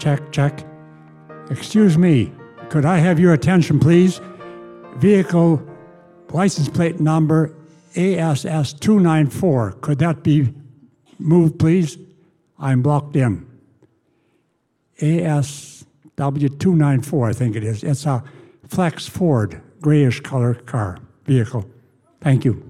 check, check. Excuse me, could I have your attention, please? Vehicle license plate number ASS 294. Could that be moved, please? I'm blocked in. ASW 294, I think it is. It's a Flex Ford, grayish color car, vehicle. Thank you.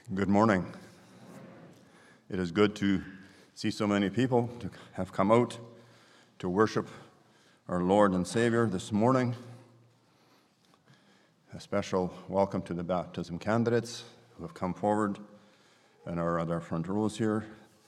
Good morning. It is good to see so many people to have come out to worship our Lord and Savior this morning. A special welcome to the baptism candidates who have come forward and are at our front rows here.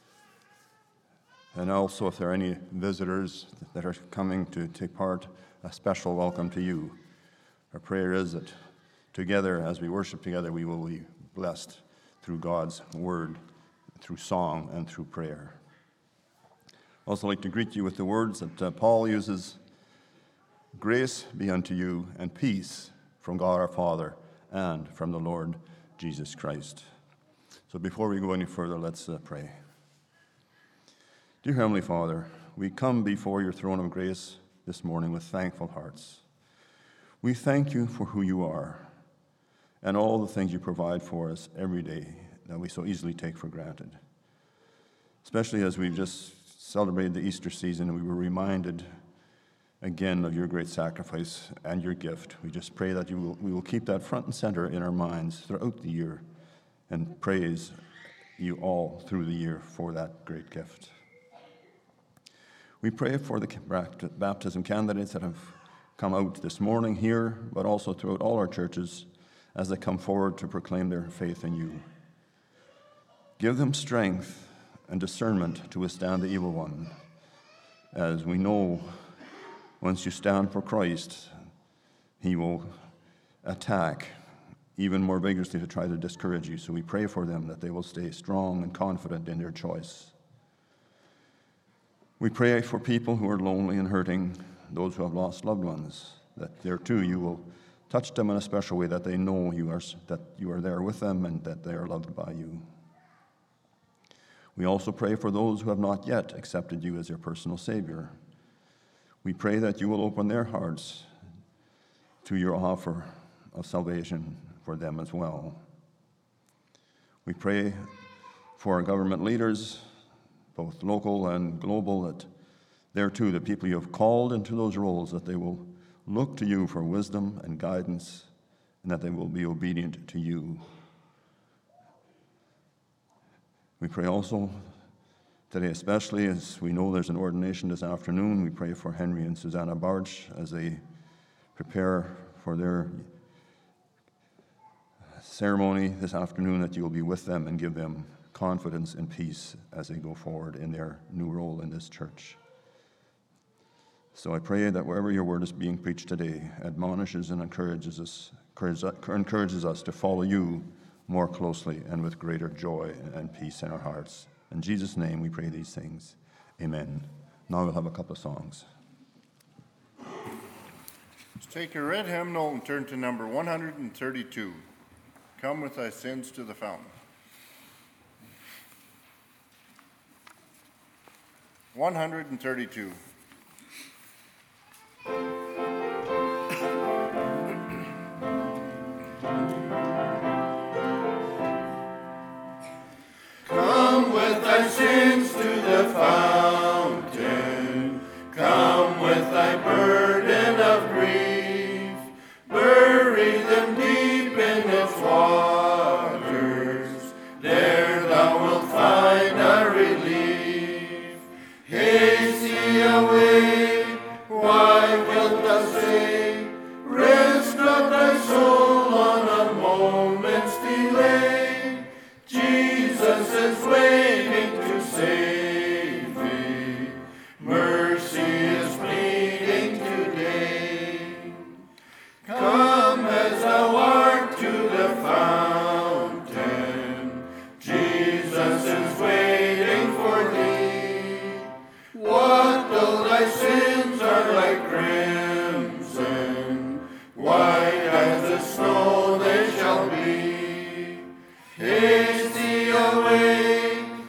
And also, if there are any visitors that are coming to take part, a special welcome to you. Our prayer is that together, as we worship together, we will be blessed through God's word, through song, and through prayer. I'd also like to greet you with the words that Paul uses: grace be unto you and peace from God our Father and from the Lord Jesus Christ. So before we go any further, let's pray. Dear Heavenly Father, we come before your throne of grace this morning with thankful hearts. We thank you for who you are and all the things you provide for us every day that we so easily take for granted. Especially as we've just celebrated the Easter season and we were reminded again of your great sacrifice and your gift. We just pray that we will keep that front and center in our minds throughout the year and praise you all through the year for that great gift. We pray for the baptism candidates that have come out this morning here, but also throughout all our churches as they come forward to proclaim their faith in you. Give them strength and discernment to withstand the evil one, as we know once you stand for Christ, he will attack even more vigorously to try to discourage you. So we pray for them that they will stay strong and confident in their choice. We pray for people who are lonely and hurting, those who have lost loved ones, that there too you will touch them in a special way, that they know that you are there with them and that they are loved by you. We also pray for those who have not yet accepted you as their personal Savior. We pray that you will open their hearts to your offer of salvation for them as well. We pray for our government leaders, both local and global, that there too, the people you have called into those roles, that they will look to you for wisdom and guidance, and that they will be obedient to you. We pray also today, especially as we know there's an ordination this afternoon, we pray for Henry and Susanna Barch as they prepare for their ceremony this afternoon, that you will be with them and give them confidence and peace as they go forward in their new role in this church. So I pray that wherever your word is being preached today, admonishes and encourages us to follow you more closely and with greater joy and peace in our hearts. In Jesus' name we pray these things. Amen. Now we'll have a couple of songs. Let's take your red hymnal and turn to number 132. Come with thy sins to the fountain. 132. Come with thy sins to the fountain. Come with thy burden of grief. Bury them deep in its waters. There thou wilt find a relief. Hasty away, why wilt thou stay? Rest not thy soul on a moment's delay. Jesus is waiting to save thee. Mercy is pleading today. Come as thou art to the fountain. Jesus is waiting for thee. What though thy sins are like crimson? White as the snow they shall be. Hasty away,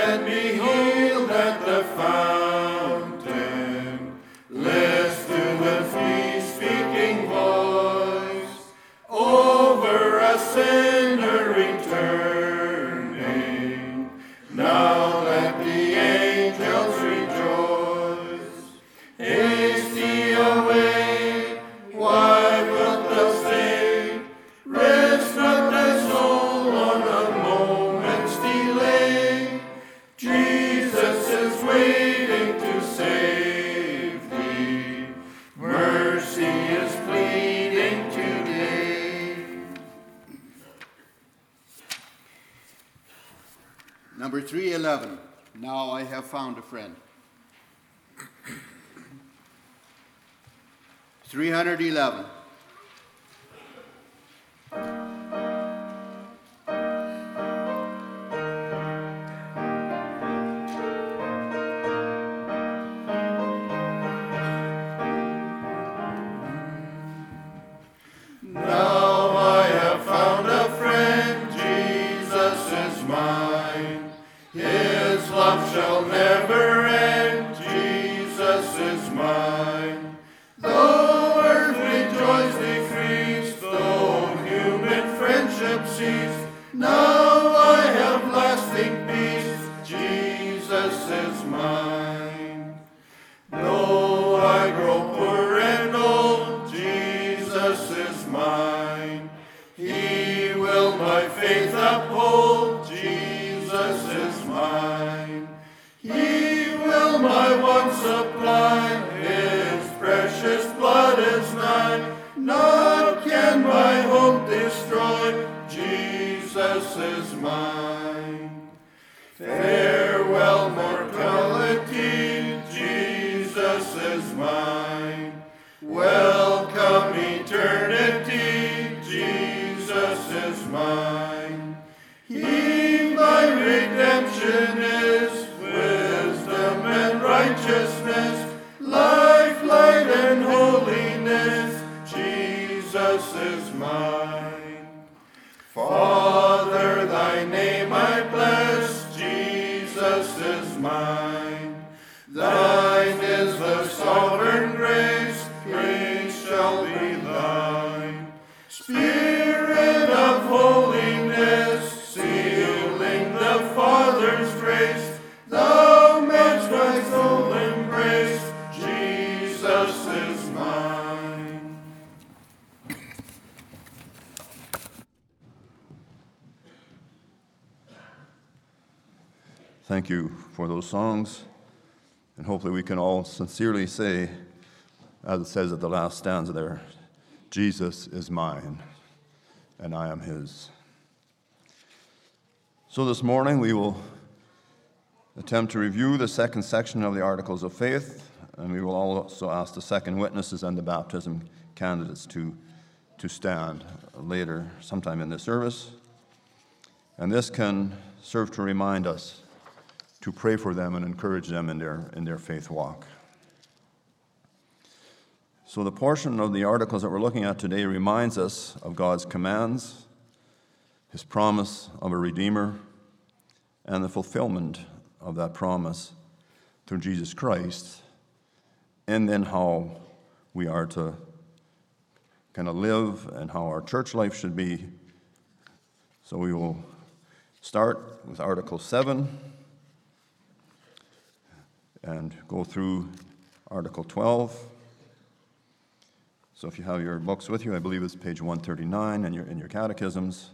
and be healed at the fountain. List to the free speaking voice over a sinner returning. Now let the angels rejoice. Haste thee away, why wilt thou stay? Rest not thy soul on a moment's delay. Jesus is waiting to save thee. Mercy is pleading today. Number 311, Now I Have Found a Friend. 311. Now I have found a friend, Jesus is mine. His love shall never end, Jesus is mine. Though earth rejoice decrease, though human friendship cease, now I have lasting peace, Jesus is mine. Though I grow poor and old, Jesus is mine. He will my faith uphold, Jesus is mine. He will my wants supply, His precious blood is nigh. Naught can my hope destroy, Jesus is mine. Farewell mortality, Jesus is mine. Welcome eternity, Jesus is mine. He my redemption is, wisdom and righteousness, life, light, and holiness, Jesus is mine. Father, thy name I bless, Jesus is mine. Thine is the sovereign grace, praise shall be thine. Spirit of holiness, sealing the Father's grace, thou madst my soul embrace, Jesus is mine. Thank you for those songs, and hopefully we can all sincerely say, as it says at the last stanza there, Jesus is mine, and I am his. So this morning we will attempt to review the second section of the Articles of Faith, and we will also ask the second witnesses and the baptism candidates to stand later, sometime in this service. And this can serve to remind us to pray for them and encourage them in their faith walk. So the portion of the articles that we're looking at today reminds us of God's commands, his promise of a Redeemer, and the fulfillment of that promise through Jesus Christ, and then how we are to kind of live and how our church life should be. So we will start with Article 7 and go through Article 12. So if you have your books with you, I believe it's page 139 in your catechisms.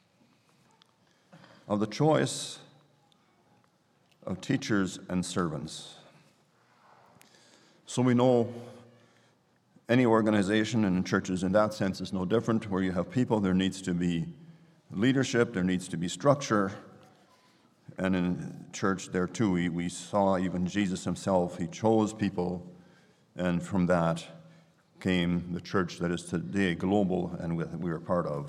Of the choice of teachers and servants. So we know any organization and churches in that sense is no different. Where you have people, there needs to be leadership, there needs to be structure. And in church there too, we saw even Jesus himself, he chose people, and from that came the church that is today global and we are part of.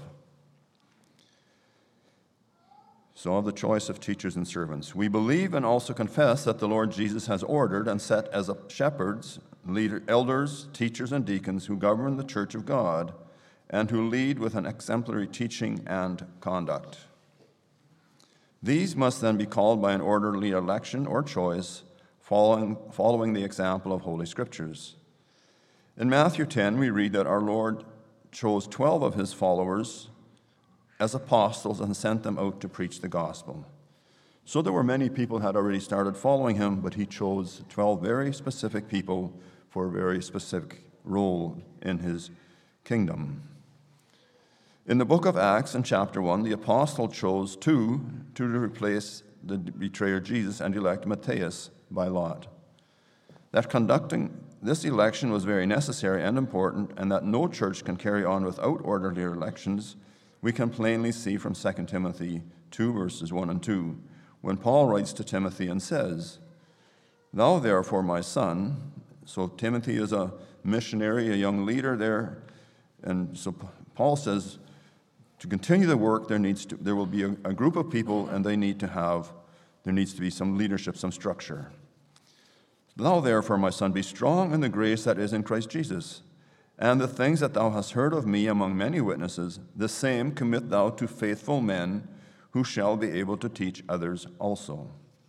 So of the choice of teachers and servants, we believe and also confess that the Lord Jesus has ordered and set as shepherds, elders, teachers, and deacons who govern the church of God and who lead with an exemplary teaching and conduct. These must then be called by an orderly election or choice, following the example of Holy Scriptures. In Matthew 10, we read that our Lord chose 12 of his followers as apostles and sent them out to preach the gospel. So there were many people who had already started following him, but he chose 12 very specific people for a very specific role in his kingdom. In the book of Acts, in chapter 1, the apostle chose 2 to replace the betrayer Jesus and elect Matthias by lot. That conducting this election was very necessary and important, and that no church can carry on without orderly elections, we can plainly see from 2 Timothy 2, verses 1 and 2, when Paul writes to Timothy and says, "Thou therefore, my son," so Timothy is a missionary, a young leader there, and so Paul says, to continue the work, there will be a group of people, and there needs to be some leadership, some structure. "Thou therefore, my son, be strong in the grace that is in Christ Jesus. And the things that thou hast heard of me among many witnesses, the same commit thou to faithful men who shall be able to teach others also."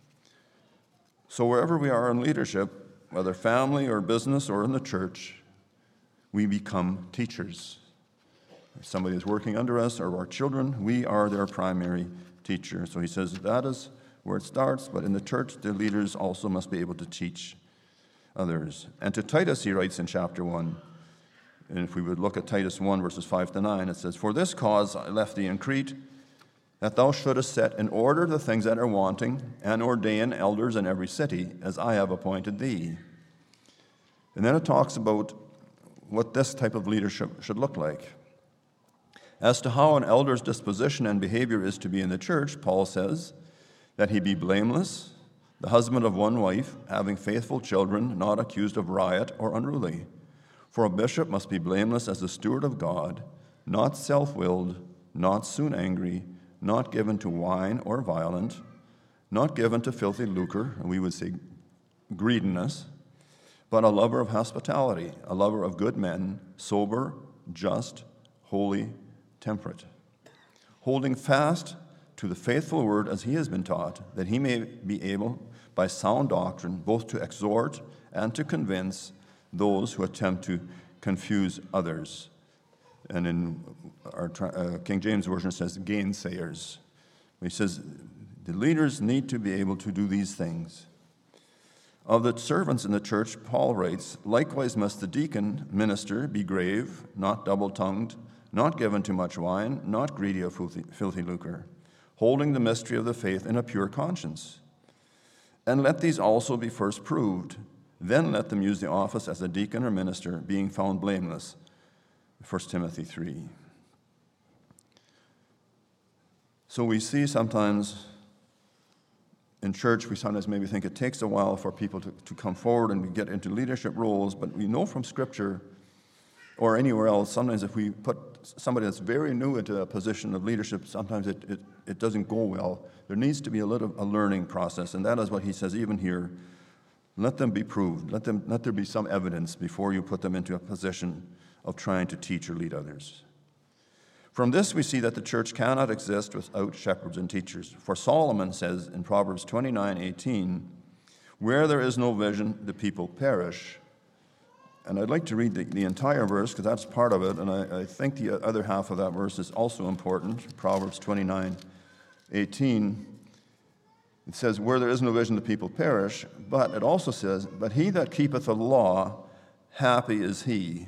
So wherever we are in leadership, whether family or business or in the church, we become teachers. If somebody is working under us or our children, we are their primary teacher. So he says that is where it starts, but in the church, the leaders also must be able to teach others. And to Titus, he writes in chapter 1, and if we would look at Titus 1, verses 5 to 9, it says, "For this cause I left thee in Crete, that thou shouldest set in order the things that are wanting, and ordain elders in every city, as I have appointed thee." And then it talks about what this type of leadership should look like. As to how an elder's disposition and behavior is to be in the church, Paul says that he be blameless, the husband of one wife, having faithful children, not accused of riot or unruly. For a bishop must be blameless as the steward of God, not self-willed, not soon angry, not given to wine or violent, not given to filthy lucre, and we would say greediness, but a lover of hospitality, a lover of good men, sober, just, holy, temperate, holding fast to the faithful word as he has been taught, that he may be able, by sound doctrine, both to exhort and to convince those who attempt to confuse others. And in our King James Version it says gainsayers. He says the leaders need to be able to do these things. Of the servants in the church, Paul writes, "Likewise must the deacon, minister, be grave, not double-tongued, not given to much wine, not greedy of filthy lucre, holding the mystery of the faith in a pure conscience. And let these also be first proved. Then let them use the office as a deacon or minister, being found blameless." 1 Timothy 3. So we see sometimes in church, we sometimes maybe think it takes a while for people to come forward and get into leadership roles, but we know from Scripture or anywhere else, sometimes if we put somebody that's very new into a position of leadership, sometimes it doesn't go well. There needs to be a learning process, and that is what he says even here. Let them be proved. Let there be some evidence before you put them into a position of trying to teach or lead others. From this we see that the church cannot exist without shepherds and teachers. For Solomon says in Proverbs 29:18, "Where there is no vision, the people perish." And I'd like to read the entire verse because that's part of it, and I think the other half of that verse is also important. Proverbs 29:18. It says, "Where there is no vision, the people perish," but it also says, "But he that keepeth the law, happy is he."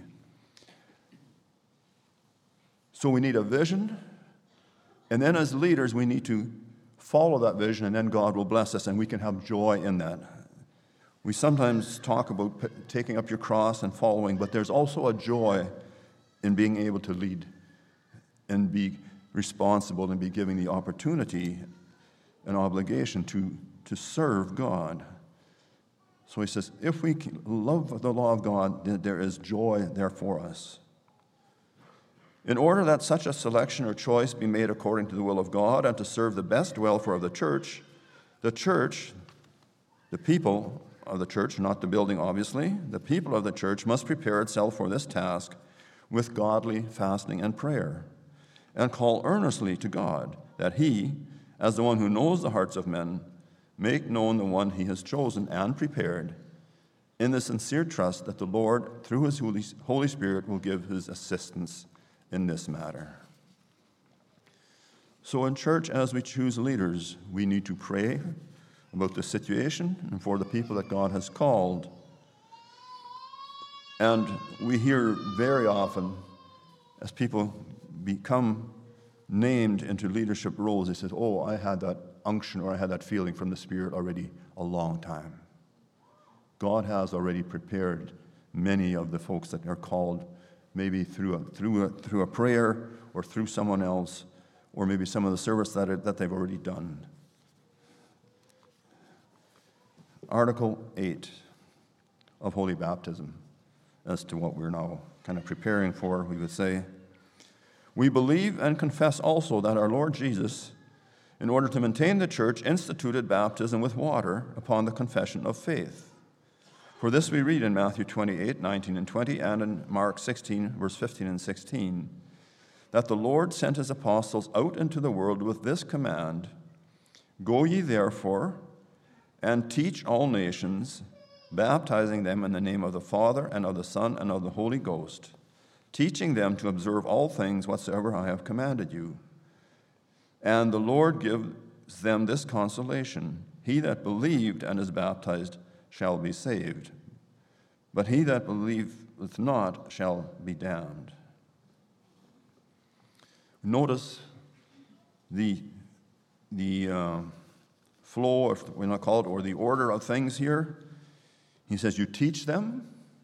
So we need a vision, and then as leaders, we need to follow that vision, and then God will bless us, and we can have joy in that. We sometimes talk about taking up your cross and following, but there's also a joy in being able to lead and be responsible and be given the opportunity and obligation to serve God. So he says, if we love the law of God, then there is joy there for us. In order that such a selection or choice be made according to the will of God and to serve the best welfare of the church, the people of the church, not the building obviously, the people of the church must prepare itself for this task with godly fasting and prayer, and call earnestly to God that he, as the one who knows the hearts of men, make known the one he has chosen and prepared, in the sincere trust that the Lord, through his Holy Spirit, will give his assistance in this matter. So in church, as we choose leaders, we need to pray about the situation and for the people that God has called. And we hear very often, as people become named into leadership roles, they say, oh, I had that unction or I had that feeling from the Spirit already a long time. God has already prepared many of the folks that are called, maybe through a prayer or through someone else, or maybe some of the service that they've already done. Article 8 of Holy Baptism, as to what we're now kind of preparing for, we would say, we believe and confess also that our Lord Jesus, in order to maintain the church, instituted baptism with water upon the confession of faith. For this we read in Matthew 28, 19 and 20, and in Mark 16, verse 15 and 16, that the Lord sent his apostles out into the world with this command, go ye therefore and teach all nations, baptizing them in the name of the Father and of the Son and of the Holy Ghost, teaching them to observe all things whatsoever I have commanded you. And the Lord gives them this consolation, he that believed and is baptized shall be saved, but he that believeth not shall be damned. Notice the flow, if we not call it, or the order of things here. He says, you teach them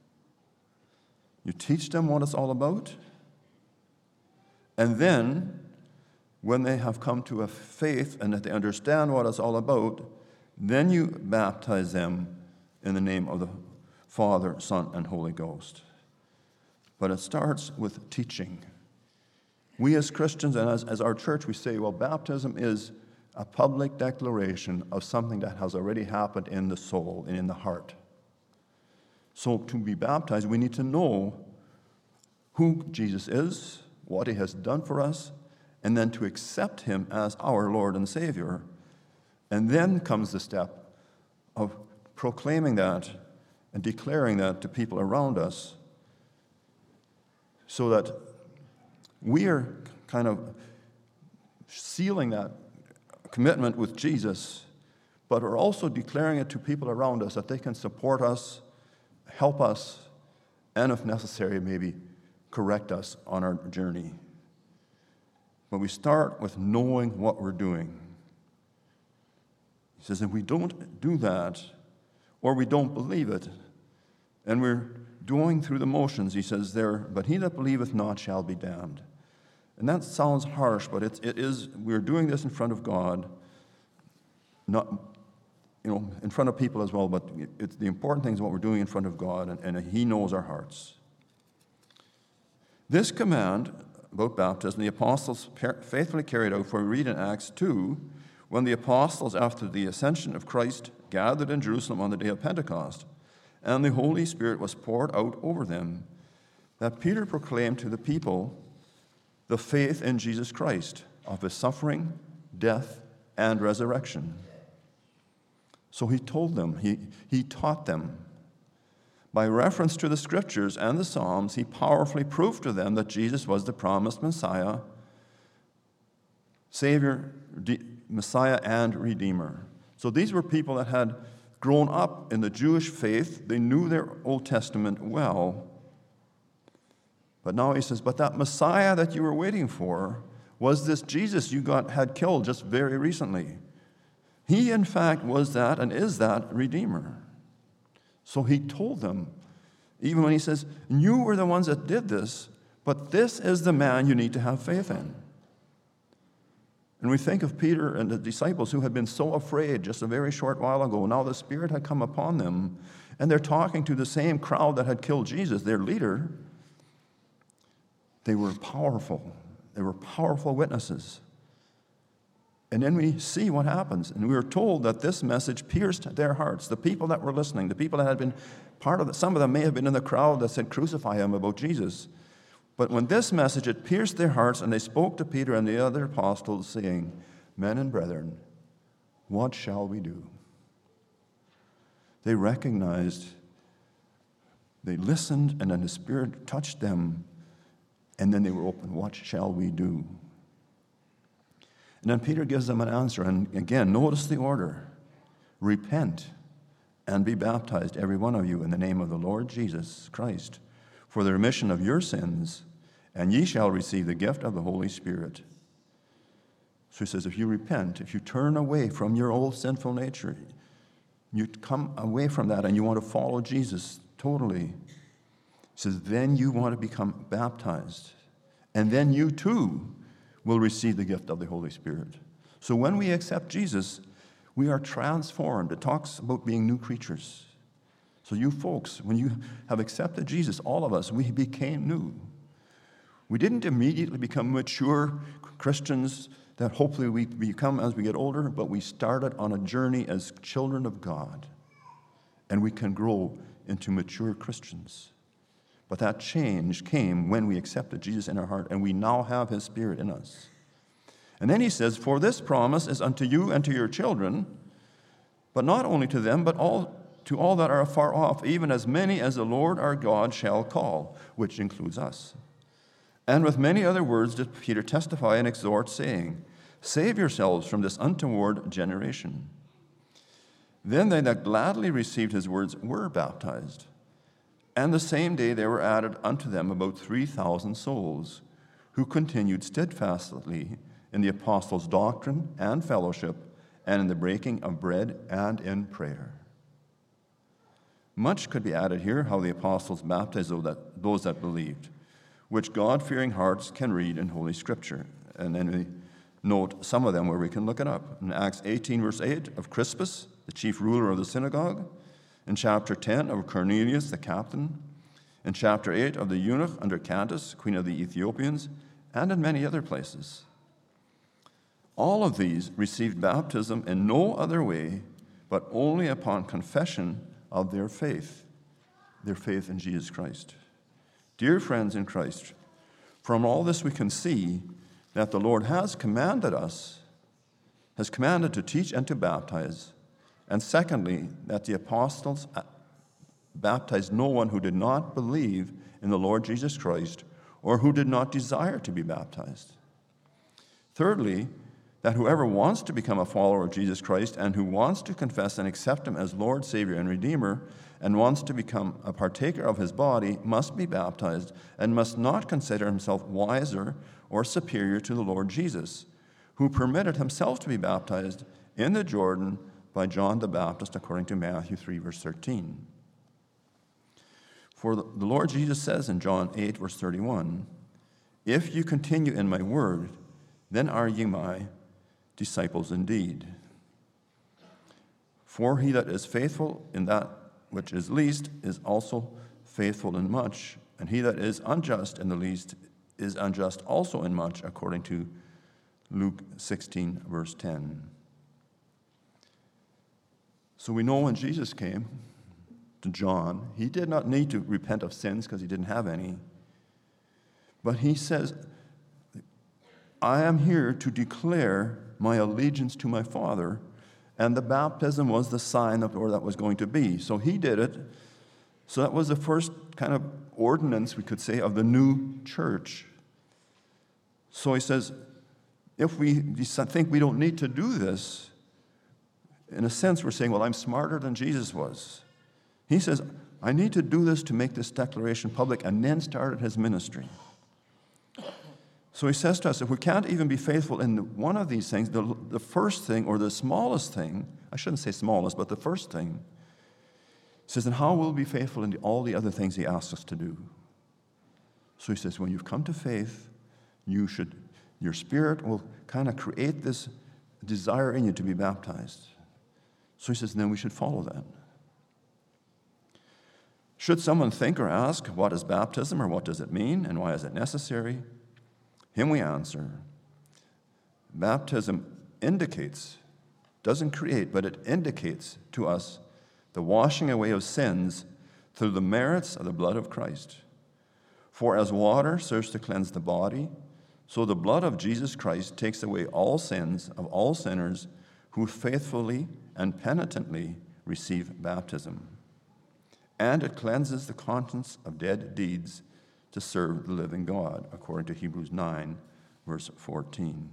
what it's all about, and then when they have come to a faith and that they understand what it's all about, then you baptize them in the name of the Father, Son, and Holy Ghost. But it starts with teaching. We as Christians and as our church, we say, well, baptism is a public declaration of something that has already happened in the soul and in the heart. So to be baptized, we need to know who Jesus is, what he has done for us, and then to accept him as our Lord and Savior. And then comes the step of proclaiming that and declaring that to people around us, so that we are kind of sealing that commitment with Jesus, but are also declaring it to people around us that they can support us, help us, and if necessary, maybe correct us on our journey. But we start with knowing what we're doing. He says, if we don't do that, or we don't believe it, and we're going through the motions, he says there, but he that believeth not shall be damned. And that sounds harsh, but it is, we're doing this in front of God, not, in front of people as well, but it's the important thing is what we're doing in front of God, and he knows our hearts. This command about baptism, the apostles faithfully carried out, for we read in Acts 2, when the apostles, after the ascension of Christ, gathered in Jerusalem on the day of Pentecost, and the Holy Spirit was poured out over them, that Peter proclaimed to the people the faith in Jesus Christ, of his suffering, death, and resurrection. So he told them, he taught them. By reference to the Scriptures and the Psalms, he powerfully proved to them that Jesus was the promised Messiah, Savior, Messiah, and Redeemer. So these were people that had grown up in the Jewish faith. They knew their Old Testament well. But now he says, but that Messiah that you were waiting for was this Jesus you had killed just very recently. He, in fact, was that and is that Redeemer. So he told them, even when he says, you were the ones that did this, but this is the man you need to have faith in. And we think of Peter and the disciples who had been so afraid just a very short while ago. Now the Spirit had come upon them, and they're talking to the same crowd that had killed Jesus, their leader. They were powerful. They were powerful witnesses. And then we see what happens. And we were told that this message pierced their hearts. The people that were listening, the people that had been part of it, some of them may have been in the crowd that said, crucify him, about Jesus. But when this message, it pierced their hearts, and they spoke to Peter and the other apostles, saying, Men and brethren, what shall we do? They recognized, they listened, and then the Spirit touched them, and then they were open. What shall we do? And then Peter gives them an answer, and again, notice the order. Repent and be baptized, every one of you, in the name of the Lord Jesus Christ, for the remission of your sins, and ye shall receive the gift of the Holy Spirit. So he says, if you repent, if you turn away from your old sinful nature, you come away from that and you want to follow Jesus totally, he says, then you want to become baptized. And then you too will receive the gift of the Holy Spirit. So when we accept Jesus, we are transformed. It talks about being new creatures. So you folks, when you have accepted Jesus, all of us, we became new. We didn't immediately become mature Christians that hopefully we become as we get older, but we started on a journey as children of God, and we can grow into mature Christians. But that change came when we accepted Jesus in our heart, and we now have his Spirit in us. And then he says, for this promise is unto you and to your children, but not only to them, but to all that are afar off, even as many as the Lord our God shall call, which includes us. And with many other words did Peter testify and exhort, saying, save yourselves from this untoward generation. Then they that gladly received his words were baptized. And the same day there were added unto them about 3,000 souls, who continued steadfastly in the apostles' doctrine and fellowship, and in the breaking of bread and in prayer. Much could be added here, how the apostles baptized those that believed, which God-fearing hearts can read in Holy Scripture. And then we note some of them where we can look it up. In Acts 18, verse 8, of Crispus, the chief ruler of the synagogue. In chapter 10, of Cornelius, the captain. In chapter 8, of the eunuch under Candace, queen of the Ethiopians, and in many other places. All of these received baptism in no other way, but only upon confession of their faith in Jesus Christ. Dear friends in Christ, from all this we can see that the Lord has commanded to teach and to baptize, and secondly, that the apostles baptized no one who did not believe in the Lord Jesus Christ or who did not desire to be baptized. Thirdly, that whoever wants to become a follower of Jesus Christ and who wants to confess and accept him as Lord, Savior, and Redeemer, and wants to become a partaker of his body, must be baptized and must not consider himself wiser or superior to the Lord Jesus, who permitted himself to be baptized in the Jordan by John the Baptist, according to Matthew 3, verse 13. For the Lord Jesus says in John 8, verse 31, if you continue in my word, then are ye my disciples indeed. For he that is faithful in that which is least is also faithful in much, and he that is unjust in the least is unjust also in much, according to Luke 16, verse 10. So we know when Jesus came to John, he did not need to repent of sins because he didn't have any. But he says, I am here to declare my allegiance to my Father, and the baptism was the sign of where that was going to be. So he did it. So that was the first kind of ordinance, we could say, of the new church. So he says, if we think we don't need to do this, in a sense we're saying, well, I'm smarter than Jesus was. He says, I need to do this to make this declaration public, and then started his ministry. So he says to us, if we can't even be faithful in one of these things, the first thing, or the smallest thing, I shouldn't say smallest, but the first thing, he says, then how will we be faithful in all the other things he asks us to do? So he says, when you've come to faith, your spirit will kind of create this desire in you to be baptized. So he says, then we should follow that. Should someone think or ask, what is baptism, or what does it mean, and why is it necessary? Him we answer, baptism indicates, doesn't create, but it indicates to us the washing away of sins through the merits of the blood of Christ. For as water serves to cleanse the body, So the blood of Jesus Christ takes away all sins of all sinners who faithfully and penitently receive baptism. And it cleanses the conscience of dead deeds to serve the living God, according to Hebrews 9, verse 14.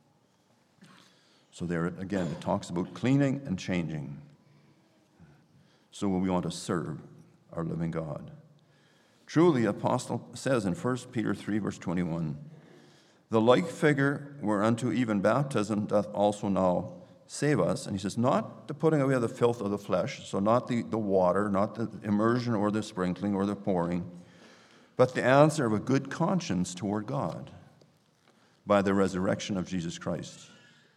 So there again, it talks about cleaning and changing. So we want to serve our living God. Truly, the apostle says in 1 Peter 3, verse 21, the like figure whereunto even baptism doth also now save us. And he says, not the putting away of the filth of the flesh, so not the water, not the immersion or the sprinkling or the pouring, but the answer of a good conscience toward God by the resurrection of Jesus Christ.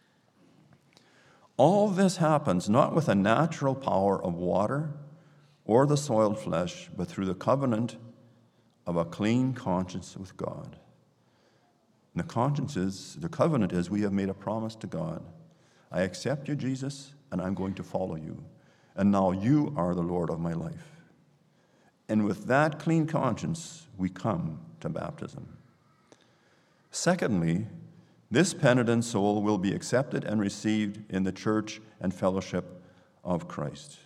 All this happens not with a natural power of water or the soiled flesh, but through the covenant of a clean conscience with God. And the covenant is we have made a promise to God. I accept you, Jesus, and I'm going to follow you. And now you are the Lord of my life. And with that clean conscience, we come to baptism. Secondly, this penitent soul will be accepted and received in the church and fellowship of Christ.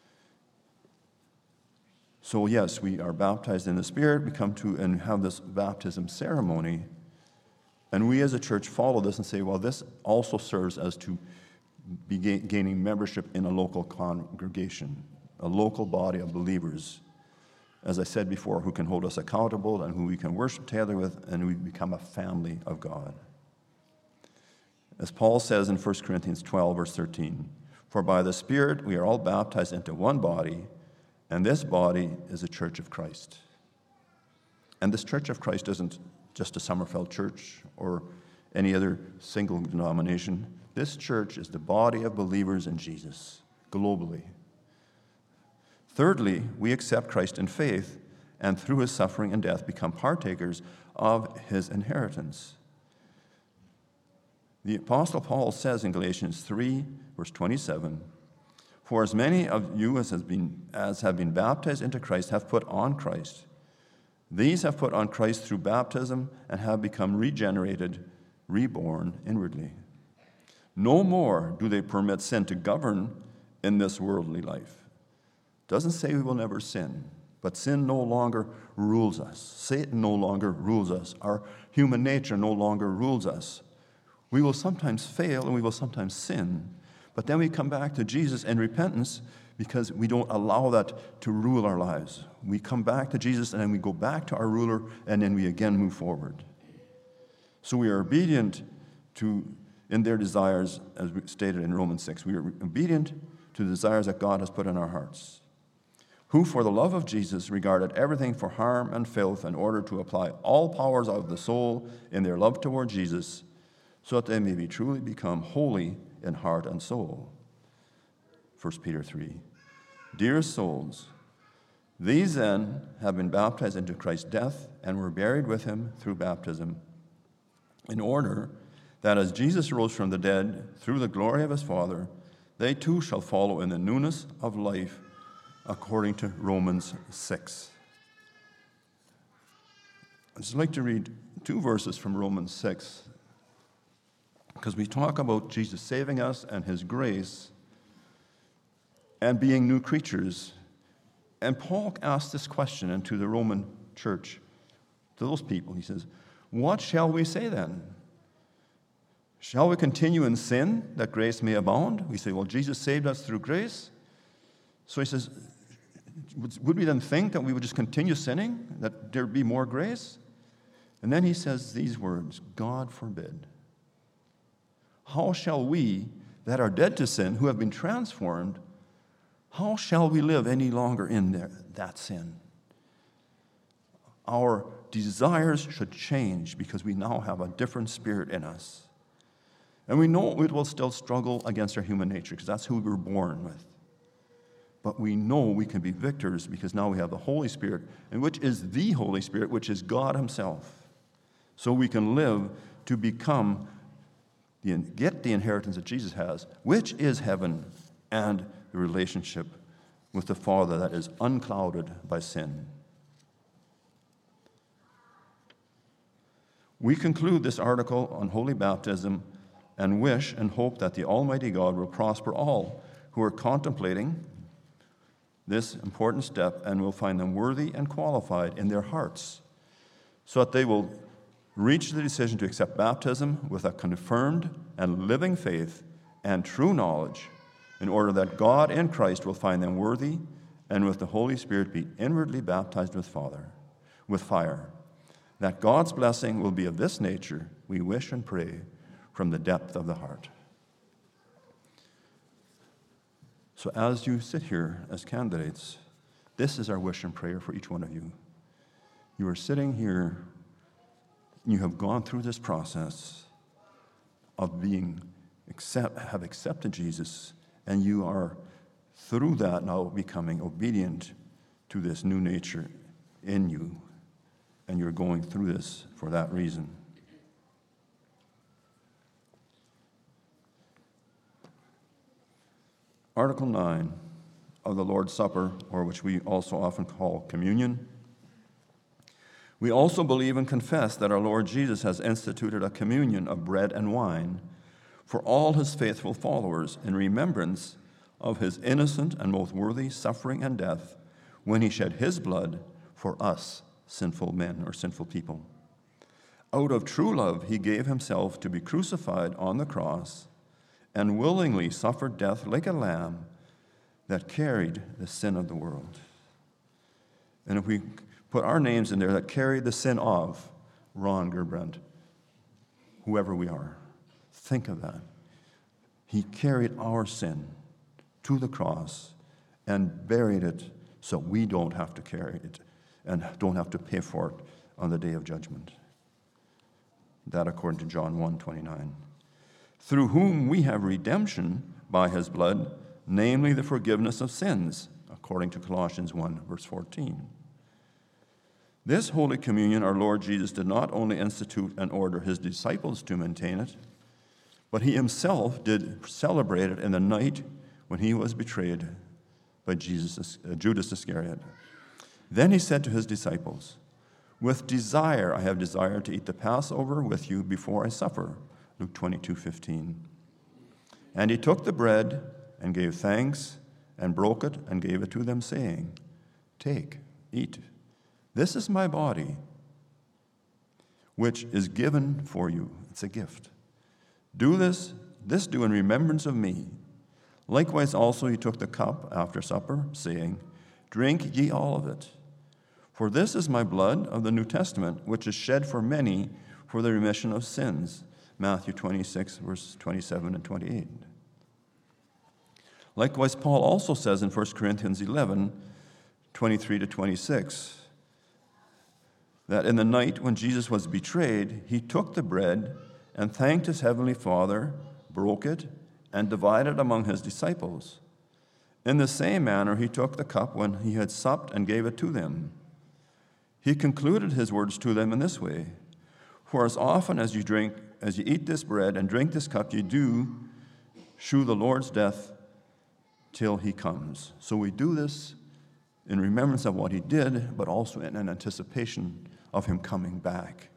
So yes, we are baptized in the Spirit. We come to and have this baptism ceremony. And we as a church follow this and say, well, this also serves as to be gaining membership in a local congregation, a local body of believers, as I said before, who can hold us accountable and who we can worship together with, and we become a family of God. As Paul says in 1 Corinthians 12, verse 13, for by the Spirit we are all baptized into one body, and this body is the church of Christ. And this church of Christ isn't just a Summerfeld church or any other single denomination. This church is the body of believers in Jesus globally. Thirdly, we accept Christ in faith and through his suffering and death become partakers of his inheritance. The Apostle Paul says in Galatians 3, verse 27, for as many of you as have been baptized into Christ have put on Christ. These have put on Christ through baptism and have become regenerated, reborn inwardly. No more do they permit sin to govern in this worldly life. Doesn't say we will never sin, but sin no longer rules us. Satan no longer rules us. Our human nature no longer rules us. We will sometimes fail and we will sometimes sin, but then we come back to Jesus in repentance because we don't allow that to rule our lives. We come back to Jesus and then we go back to our ruler and then we again move forward. So we are obedient in their desires, as we stated in Romans 6. We are obedient to the desires that God has put in our hearts, who for the love of Jesus regarded everything for harm and filth in order to apply all powers of the soul in their love toward Jesus, so that they may be truly become holy in heart and soul. 1 Peter 3. Dearest souls, these then have been baptized into Christ's death and were buried with him through baptism, in order that as Jesus rose from the dead through the glory of his Father, they too shall follow in the newness of life, according to Romans 6. I'd just like to read 2 verses from Romans 6, because we talk about Jesus saving us and his grace and being new creatures. And Paul asked this question into the Roman church, to those people. He says, what shall we say then? Shall we continue in sin that grace may abound? We say, well, Jesus saved us through grace. So he says, would we then think that we would just continue sinning, that there'd be more grace? And then he says these words, God forbid. How shall we that are dead to sin, who have been transformed, how shall we live any longer in that sin? Our desires should change because we now have a different spirit in us. And we know we will still struggle against our human nature because that's who we were born with. But we know we can be victors because now we have the Holy Spirit, and which is the Holy Spirit, which is God himself. So we can live to become, get the inheritance that Jesus has, which is heaven and the relationship with the Father that is unclouded by sin. We conclude this article on holy baptism and wish and hope that the Almighty God will prosper all who are contemplating this important step and will find them worthy and qualified in their hearts, so that they will reach the decision to accept baptism with a confirmed and living faith and true knowledge, in order that God in Christ will find them worthy and with the Holy Spirit be inwardly baptized with fire. That God's blessing will be of this nature, we wish and pray from the depth of the heart. So as you sit here as candidates, this is our wish and prayer for each one of you. You are sitting here, you have gone through this process of have accepted Jesus, and you are through that now becoming obedient to this new nature in you, and you're going through this for that reason. Article 9 of the Lord's Supper, or which we also often call communion. We also believe and confess that our Lord Jesus has instituted a communion of bread and wine for all his faithful followers in remembrance of his innocent and most worthy suffering and death when he shed his blood for us sinful men or sinful people. Out of true love, he gave himself to be crucified on the cross and willingly suffered death like a lamb that carried the sin of the world. And if we put our names in there, that carried the sin of Ron Gerbrand, whoever we are, think of that. He carried our sin to the cross and buried it so we don't have to carry it and don't have to pay for it on the day of judgment. That according to John 1:29. Through whom we have redemption by his blood, namely the forgiveness of sins, according to Colossians 1, verse 14. This Holy Communion our Lord Jesus did not only institute and order his disciples to maintain it, but he himself did celebrate it in the night when he was betrayed by Judas Iscariot. Then he said to his disciples, "With desire I have desired to eat the Passover with you before I suffer." Luke 22:15. And he took the bread and gave thanks and broke it and gave it to them, saying, "Take, eat. This is my body, which is given for you." It's a gift. Do this do in remembrance of me. Likewise also he took the cup after supper, saying, "Drink ye all of it. For this is my blood of the New Testament, which is shed for many for the remission of sins." Matthew 26, verse 27 and 28. Likewise, Paul also says in 1 Corinthians 11, 23 to 26, that in the night when Jesus was betrayed, he took the bread and thanked his heavenly Father, broke it, and divided among his disciples. In the same manner, he took the cup when he had supped and gave it to them. He concluded his words to them in this way: "For as often as you eat this bread and drink this cup, you do shew the Lord's death till he comes." So we do this in remembrance of what he did, but also in an anticipation of him coming back.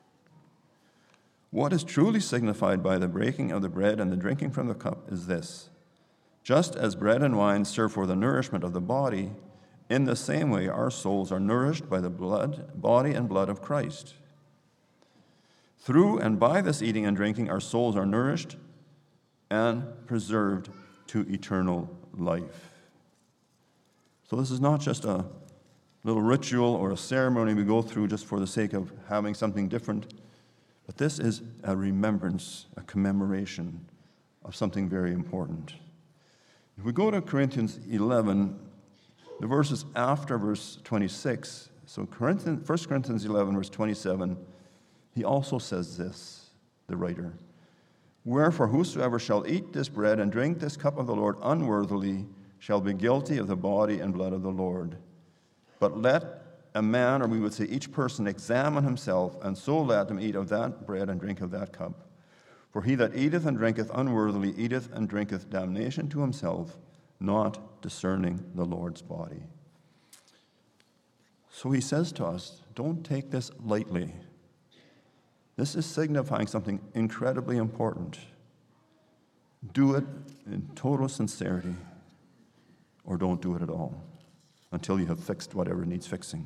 What is truly signified by the breaking of the bread and the drinking from the cup is this: just as bread and wine serve for the nourishment of the body, in the same way our souls are nourished by the body and blood of Christ. Through and by this eating and drinking, our souls are nourished and preserved to eternal life. So this is not just a little ritual or a ceremony we go through just for the sake of having something different, but this is a remembrance, a commemoration of something very important. If we go to Corinthians 11, the verses after verse 26, so 1 Corinthians 11, verse 27, he also says this, the writer: "Wherefore whosoever shall eat this bread and drink this cup of the Lord unworthily shall be guilty of the body and blood of the Lord. But let a man," or we would say each person, "examine himself, and so let him eat of that bread and drink of that cup. For he that eateth and drinketh unworthily eateth and drinketh damnation to himself, not discerning the Lord's body." So he says to us, don't take this lightly. This is signifying something incredibly important. Do it in total sincerity, or don't do it at all until you have fixed whatever needs fixing.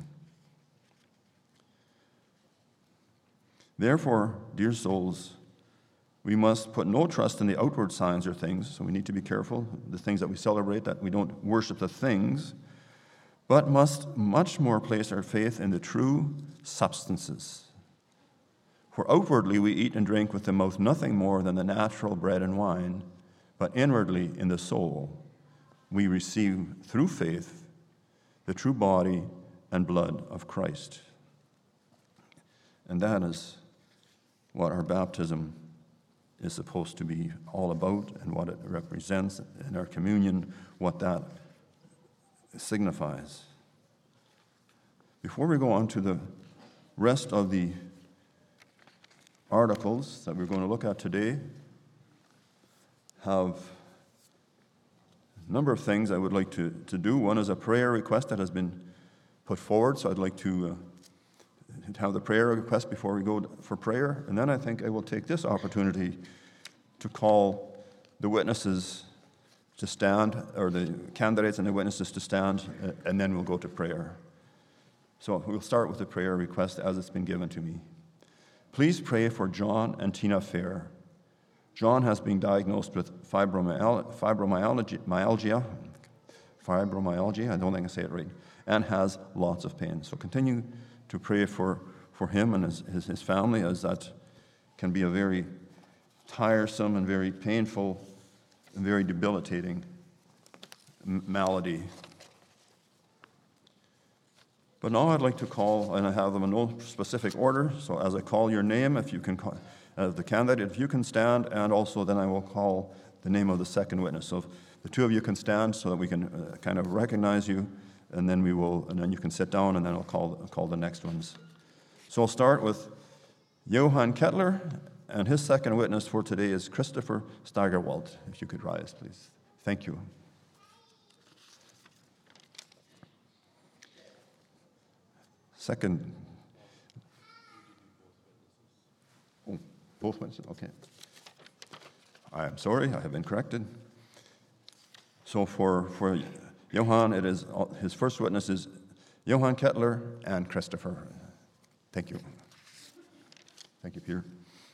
Therefore, dear souls, we must put no trust in the outward signs or things, so we need to be careful, the things that we celebrate, that we don't worship the things, but must much more place our faith in the true substances. For outwardly we eat and drink with the mouth nothing more than the natural bread and wine, but inwardly in the soul we receive through faith the true body and blood of Christ. And that is what our baptism is supposed to be all about and what it represents in our communion, what that signifies. Before we go on to the rest of the articles that we're going to look at today, have a number of things I would like to do. One is a prayer request that has been put forward, so I'd like to have the prayer request before we go for prayer. And then I think I will take this opportunity to call the witnesses to stand, or the candidates and the witnesses to stand, and then we'll go to prayer. So we'll start with the prayer request as it's been given to me. Please pray for John and Tina Fair. John has been diagnosed with fibromyalgia, I don't think I say it right, and has lots of pain. So continue to pray for him and his family, as that can be a very tiresome and very painful and very debilitating malady. But now I'd like to call, and I have them in no specific order, so as I call your name, if you can call, the candidate, if you can stand, and also then I will call the name of the second witness. So if the two of you can stand so that we can kind of recognize you, and then you can sit down, and then I'll call the next ones. So I'll start with Johann Kettler, and his second witness for today is Christopher Steigerwald. If you could rise, please. Thank you. Second. Oh, both witnesses? Okay. I am sorry, I have been corrected. So for Johann, it is his first witness is Johann Kettler and Christopher. Thank you. Thank you, Peter.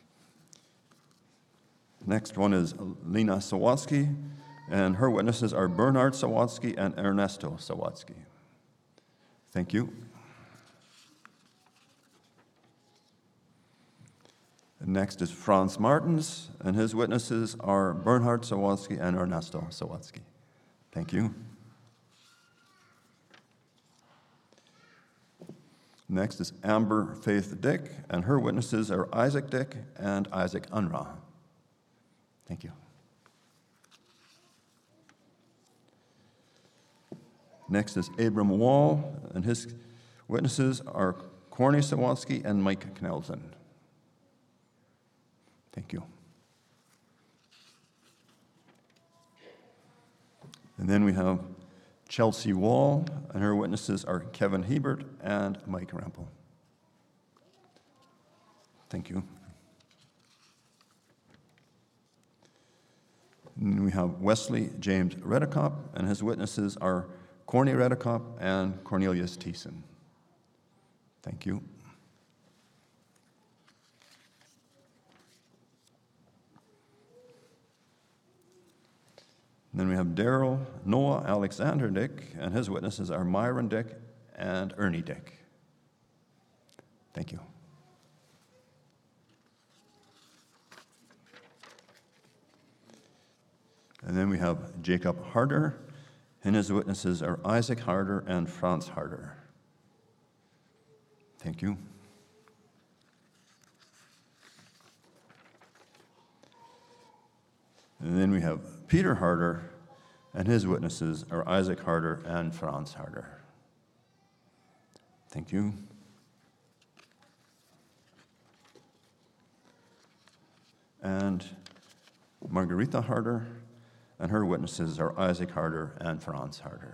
Next one is Lena Sawatsky, and her witnesses are Bernard Sawatsky and Ernesto Sawatsky. Thank you. And next is Franz Martins, and his witnesses are Bernhard Sawatsky and Ernesto Sawatsky. Thank you. Next is Amber Faith Dick, and her witnesses are Isaac Dick and Isaac Unrah. Thank you. Next is Abram Wall, and his witnesses are Corny Sawatsky and Mike Knelson. Thank you. And then we have Chelsea Wall, and her witnesses are Kevin Hebert and Mike Rampel. Thank you. And we have Wesley James Redekop, and his witnesses are Corny Redekop and Cornelius Thiessen. Thank you. And then we have Daryl Noah Alexander Dick, and his witnesses are Myron Dick and Ernie Dick. Thank you. And then we have Jacob Harder, and his witnesses are Isaac Harder and Franz Harder. Thank you. And then we have Peter Harder, and his witnesses are Isaac Harder and Franz Harder. Thank you. And Margarita Harder, and her witnesses are Isaac Harder and Franz Harder.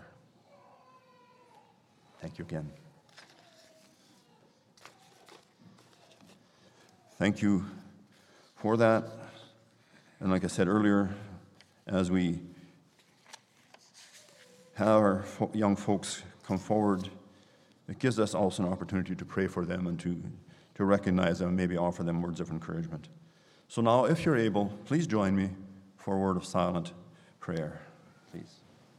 Thank you again. Thank you for that. And like I said earlier, as we have our young folks come forward, it gives us also an opportunity to pray for them and to recognize them and maybe offer them words of encouragement. So now, if you're able, please join me for a word of silent prayer, please.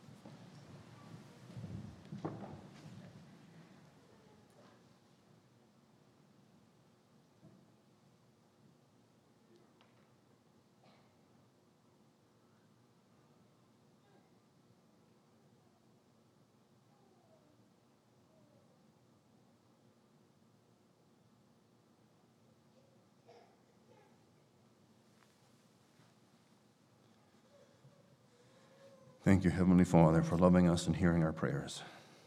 Thank you, Heavenly Father, for loving us and hearing our prayers.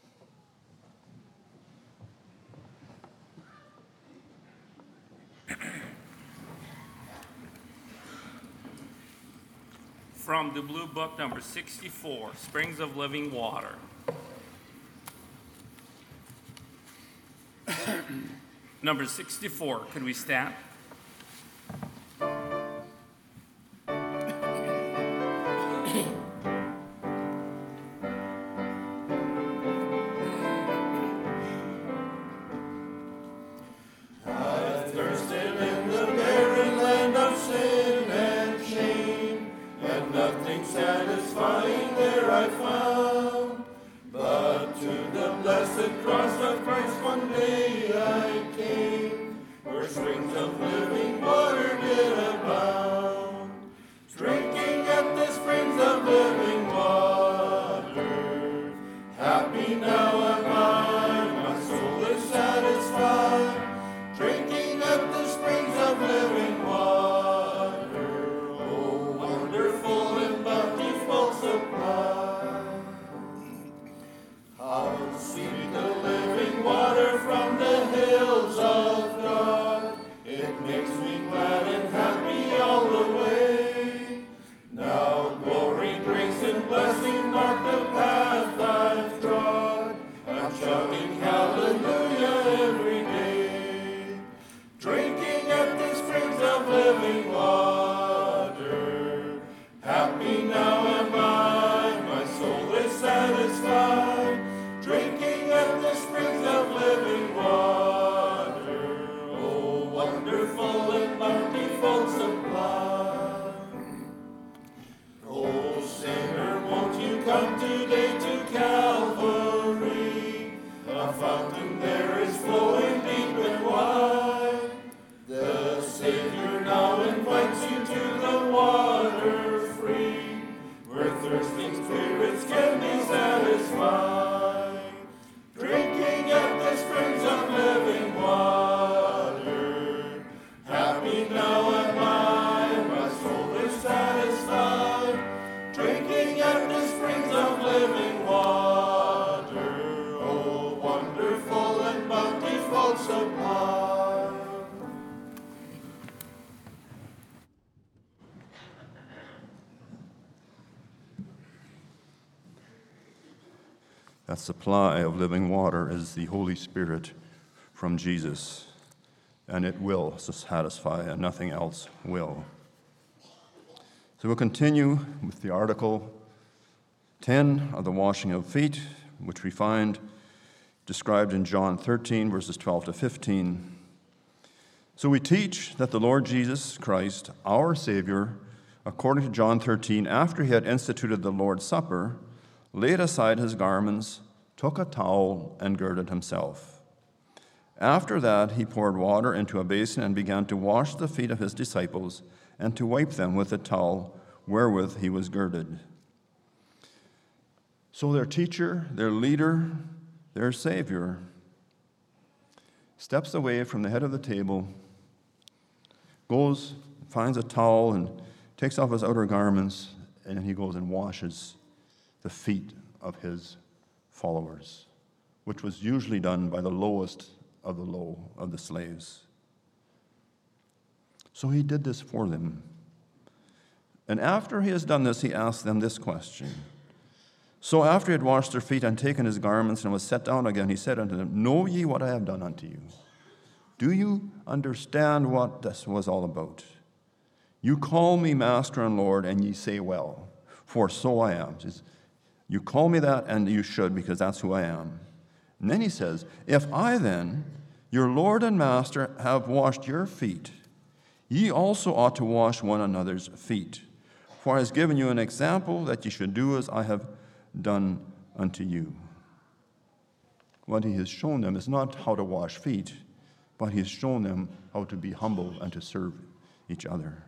From the Blue Book, number 64, Springs of Living Water. Number 64, could we stand? That supply of living water is the Holy Spirit from Jesus, and it will satisfy, and nothing else will. So we'll continue with the Article 10 of the washing of feet, which we find described in John 13, verses 12 to 15. So we teach that the Lord Jesus Christ, our Savior, according to John 13, after he had instituted the Lord's Supper, laid aside his garments, took a towel, and girded himself. After that, he poured water into a basin and began to wash the feet of his disciples and to wipe them with the towel wherewith he was girded. So their teacher, their leader, their Savior steps away from the head of the table, goes, finds a towel, and takes off his outer garments, and then he goes and washes the feet of his followers, which was usually done by the lowest of the low of the slaves. So he did this for them. And after he has done this, he asked them this question. So after he had washed their feet and taken his garments and was set down again, he said unto them, Know ye what I have done unto you? Do you understand what this was all about? You call me Master and Lord, and ye say, well, for so I am. You call me that, and you should, because that's who I am. And then he says, if I then, your Lord and Master, have washed your feet, ye also ought to wash one another's feet. For I have given you an example that ye should do as I have done unto you. What he has shown them is not how to wash feet, but he has shown them how to be humble and to serve each other.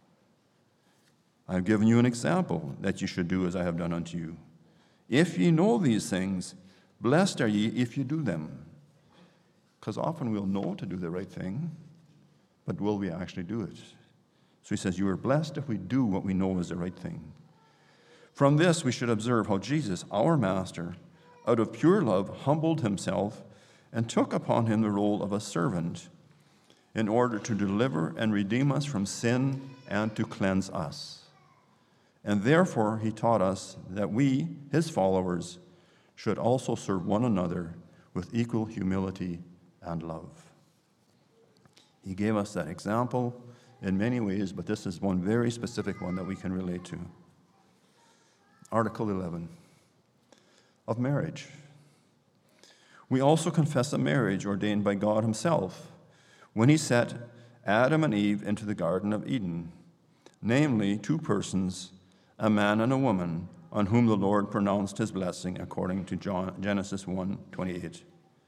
I have given you an example that you should do as I have done unto you. If ye know these things, blessed are ye if you do them. Because often we'll know to do the right thing, but will we actually do it? So he says, you are blessed if we do what we know is the right thing. From this we should observe how Jesus, our Master, out of pure love, humbled himself and took upon him the role of a servant in order to deliver and redeem us from sin and to cleanse us. And therefore he taught us that we, his followers, should also serve one another with equal humility and love. He gave us that example in many ways, but this is one very specific one that we can relate to. Article 11 of marriage. We also confess a marriage ordained by God himself when he set Adam and Eve into the Garden of Eden, namely two persons, a man and a woman, on whom the Lord pronounced his blessing according to Genesis 1:28.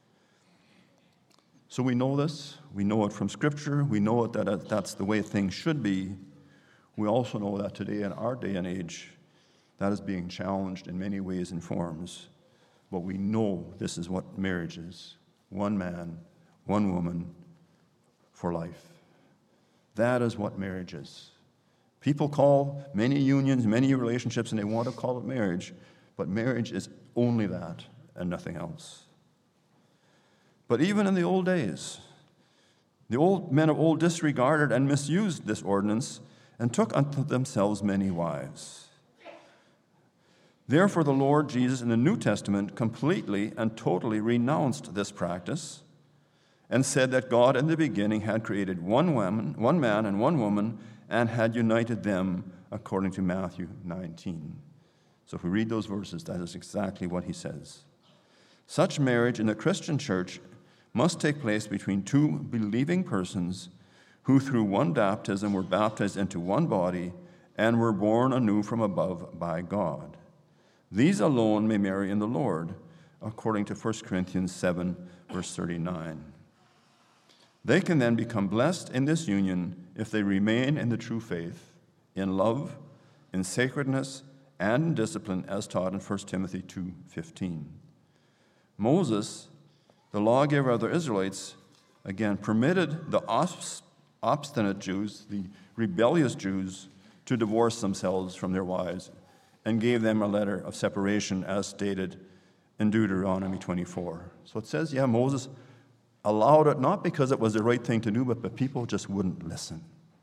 So we know this. We know it from Scripture. We know it that that's the way things should be. We also know that today, in our day and age, that is being challenged in many ways and forms. But we know this is what marriage is. One man, one woman for life. That is what marriage is. People call many unions, many relationships, and they want to call it marriage, but marriage is only that and nothing else. But even in the old days, the old men of old disregarded and misused this ordinance and took unto themselves many wives. Therefore, the Lord Jesus in the New Testament completely and totally renounced this practice and said that God in the beginning had created one man and one woman and had united them according to Matthew 19. So if we read those verses, that is exactly what he says. Such marriage in the Christian church must take place between two believing persons who through one baptism were baptized into one body and were born anew from above by God. These alone may marry in the Lord, according to 1 Corinthians 7, verse 39. They can then become blessed in this union if they remain in the true faith, in love, in sacredness, and in discipline, as taught in 1 Timothy 2:15. Moses, the lawgiver of the Israelites, again permitted the obstinate Jews, the rebellious Jews, to divorce themselves from their wives and gave them a letter of separation as stated in Deuteronomy 24. So it says, Moses allowed it not because it was the right thing to do, but the people just wouldn't listen.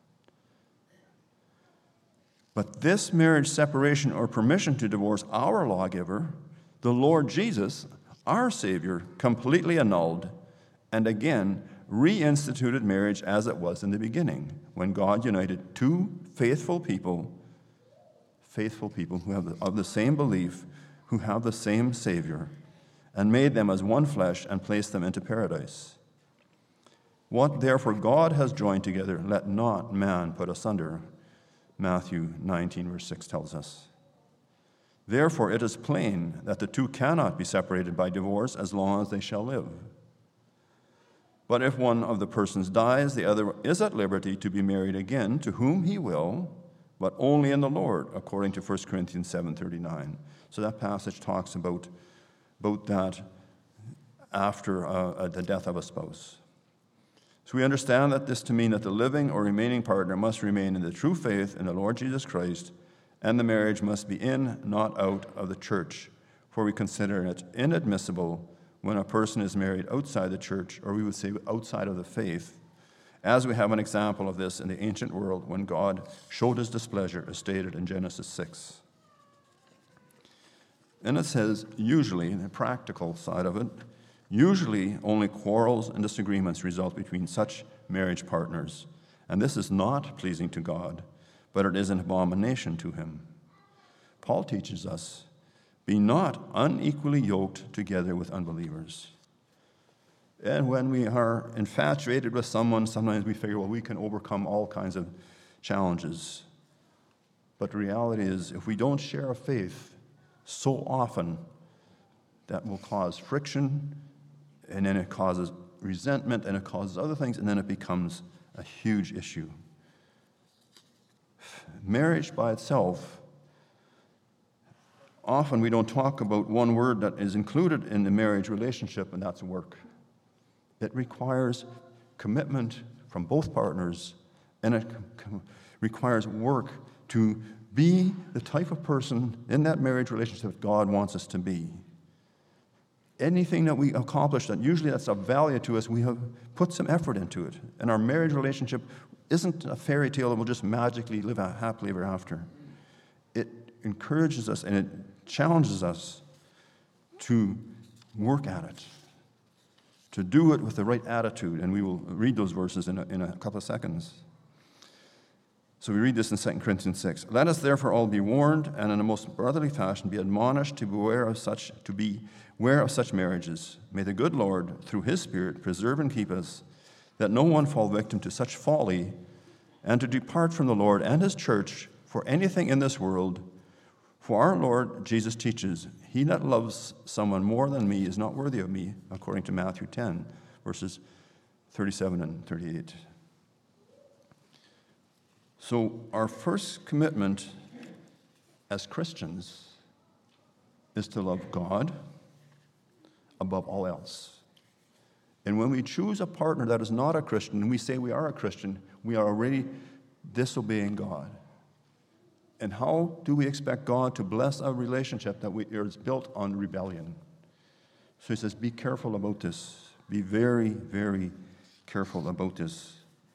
But this marriage separation or permission to divorce our lawgiver, the Lord Jesus, our Savior, completely annulled and again reinstituted marriage as it was in the beginning, when God united two faithful people who have of the same belief, who have the same Savior, and made them as one flesh and placed them into paradise. What therefore God has joined together, let not man put asunder, Matthew 19, verse 6 tells us. Therefore it is plain that the two cannot be separated by divorce as long as they shall live. But if one of the persons dies, the other is at liberty to be married again to whom he will, but only in the Lord, according to 1 Corinthians 7:39. So that passage talks about that after the death of a spouse. So we understand that this to mean that the living or remaining partner must remain in the true faith in the Lord Jesus Christ, and the marriage must be in, not out of the church, for we consider it inadmissible when a person is married outside the church, or we would say outside of the faith, as we have an example of this in the ancient world when God showed his displeasure, as stated in Genesis 6. And it says, usually, in the practical side of it, Usually, only quarrels and disagreements result between such marriage partners, and this is not pleasing to God, but it is an abomination to him. Paul teaches us, be not unequally yoked together with unbelievers. And when we are infatuated with someone, sometimes we figure, well, we can overcome all kinds of challenges. But the reality is, if we don't share a faith, so often that will cause friction, and then it causes resentment, and it causes other things, and then it becomes a huge issue. Marriage by itself, often we don't talk about one word that is included in the marriage relationship, and that's work. It requires commitment from both partners, and it requires work to be the type of person in that marriage relationship that God wants us to be. Anything that we accomplish that usually that's of value to us, we have put some effort into it. And our marriage relationship isn't a fairy tale that will just magically live happily ever after. It encourages us and it challenges us to work at it, to do it with the right attitude. And we will read those verses in a couple of seconds. So we read this in 2 Corinthians 6. Let us therefore all be warned, and in a most brotherly fashion be admonished to beware of such marriages. May the good Lord, through his Spirit, preserve and keep us, that no one fall victim to such folly, and to depart from the Lord and his church for anything in this world. For our Lord Jesus teaches, he that loves someone more than me is not worthy of me, according to Matthew 10, verses 37 and 38. So our first commitment as Christians is to love God above all else. And when we choose a partner that is not a Christian, and we say we are a Christian, we are already disobeying God. And how do we expect God to bless a relationship that is built on rebellion? So he says, be careful about this. Be very, very careful about this.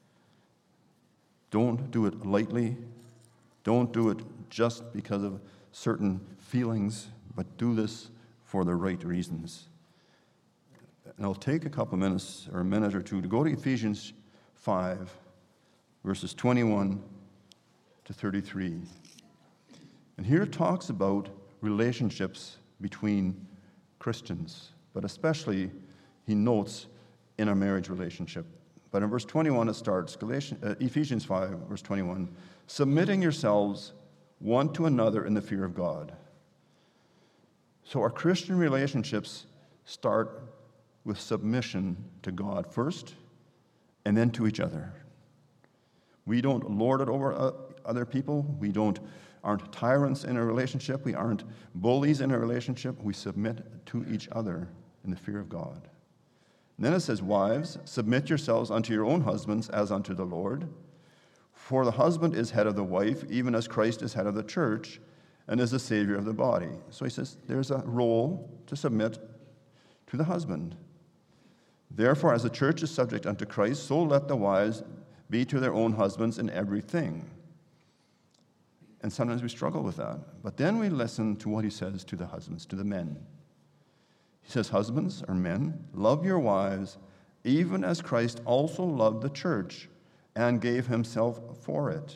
Don't do it lightly. Don't do it just because of certain feelings, but do this for the right reasons. And I'll take a couple of minutes, or a minute or two, to go to Ephesians 5, verses 21 to 33. And here it talks about relationships between Christians, but especially, he notes, in a marriage relationship. But in verse 21 it starts, Ephesians 5, verse 21, submitting yourselves one to another in the fear of God. So our Christian relationships start with submission to God first, and then to each other. We don't lord it over other people. We aren't tyrants in a relationship. We aren't bullies in a relationship. We submit to each other in the fear of God. And then it says, wives, submit yourselves unto your own husbands as unto the Lord. For the husband is head of the wife, even as Christ is head of the church, and is the Savior of the body. So he says there's a role to submit to the husband. Therefore, as the church is subject unto Christ, so let the wives be to their own husbands in everything. And sometimes we struggle with that. But then we listen to what he says to the husbands, to the men. He says, husbands or men, love your wives, even as Christ also loved the church and gave himself for it.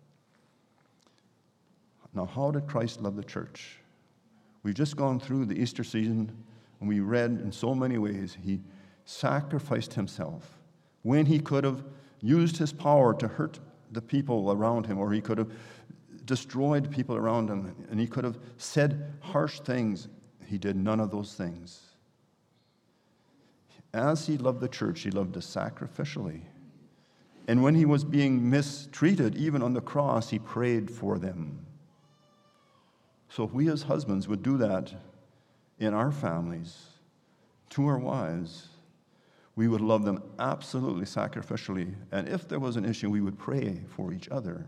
Now, how did Christ love the church? We've just gone through the Easter season, and we read in so many ways he sacrificed himself when he could have used his power to hurt the people around him, or he could have destroyed people around him, and he could have said harsh things. He did none of those things. As he loved the church, he loved us sacrificially. And when he was being mistreated, even on the cross, he prayed for them. So if we as husbands would do that in our families, to our wives, we would love them absolutely sacrificially. And if there was an issue, we would pray for each other.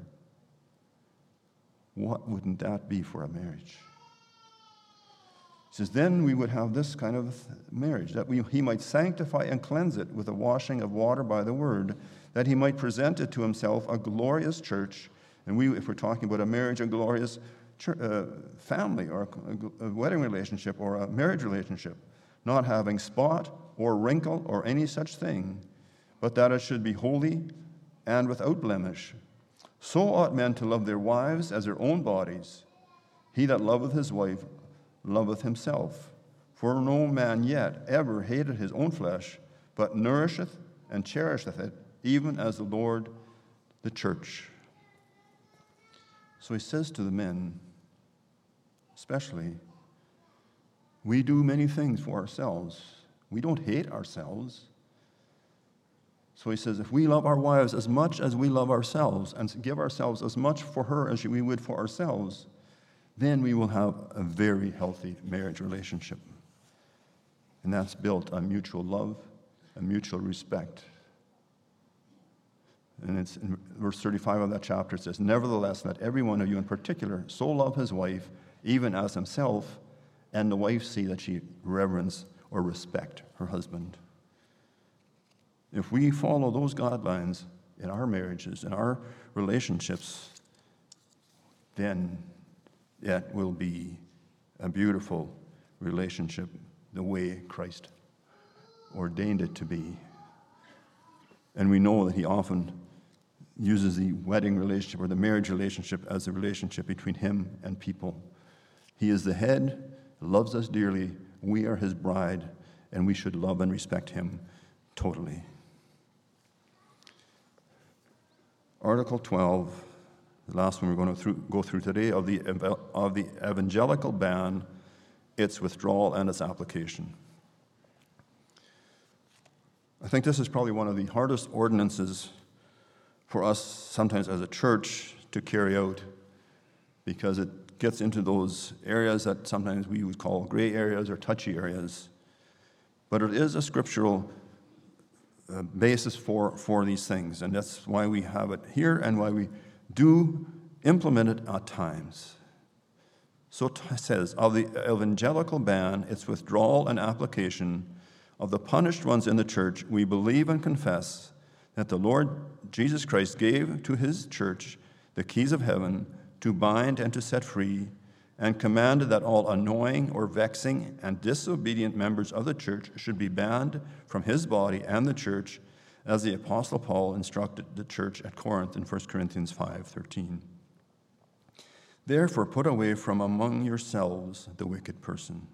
What wouldn't that be for a marriage? He says, then we would have this kind of marriage, that he might sanctify and cleanse it with a washing of water by the word, that he might present it to himself a glorious church. And if we're talking about a marriage, a glorious family, or a wedding relationship, or a marriage relationship, not having spot or wrinkle or any such thing, but that it should be holy and without blemish. So ought men to love their wives as their own bodies. He that loveth his wife loveth himself. For no man yet ever hated his own flesh, but nourisheth and cherisheth it, even as the Lord the church. So he says to the men, especially, we do many things for ourselves. We don't hate ourselves. So he says, if we love our wives as much as we love ourselves and give ourselves as much for her as we would for ourselves, then we will have a very healthy marriage relationship. And that's built on mutual love and mutual respect. And it's in verse 35 of that chapter, it says, nevertheless, let every one of you in particular so love his wife, even as himself, and the wife see that she reverence or respect her husband. If we follow those guidelines in our marriages, in our relationships, then it will be a beautiful relationship the way Christ ordained it to be. And we know that he often uses the wedding relationship or the marriage relationship as a relationship between him and people. He is the head, loves us dearly, we are his bride, and we should love and respect him totally. Article 12, the last one we're going to go through today, of the evangelical ban, its withdrawal and its application. I think this is probably one of the hardest ordinances for us sometimes as a church to carry out, because it gets into those areas that sometimes we would call gray areas or touchy areas. But it is a scriptural basis for these things, and that's why we have it here and why we do implement it at times. So it says, of the evangelical ban, its withdrawal and application, of the punished ones in the church, we believe and confess that the Lord Jesus Christ gave to his church the keys of heaven to bind and to set free, and commanded that all annoying or vexing and disobedient members of the church should be banned from his body and the church, as the Apostle Paul instructed the church at Corinth in 1 Corinthians 5:13. Therefore put away from among yourselves the wicked person.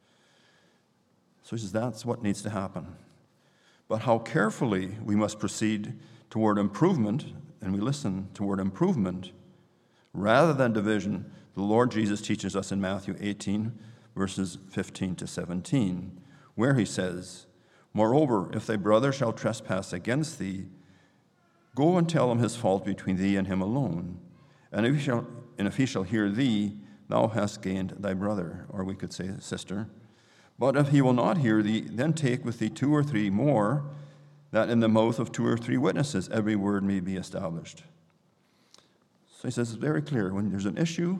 So he says that's what needs to happen. But how carefully we must proceed toward improvement, and we listen toward improvement, rather than division, the Lord Jesus teaches us in Matthew 18, verses 15 to 17, where he says, moreover, if thy brother shall trespass against thee, go and tell him his fault between thee and him alone. And if he shall hear thee, thou hast gained thy brother, or we could say sister. But if he will not hear thee, then take with thee 2 or 3 more, that in the mouth of 2 or 3 witnesses every word may be established. So he says it's very clear, when there's an issue,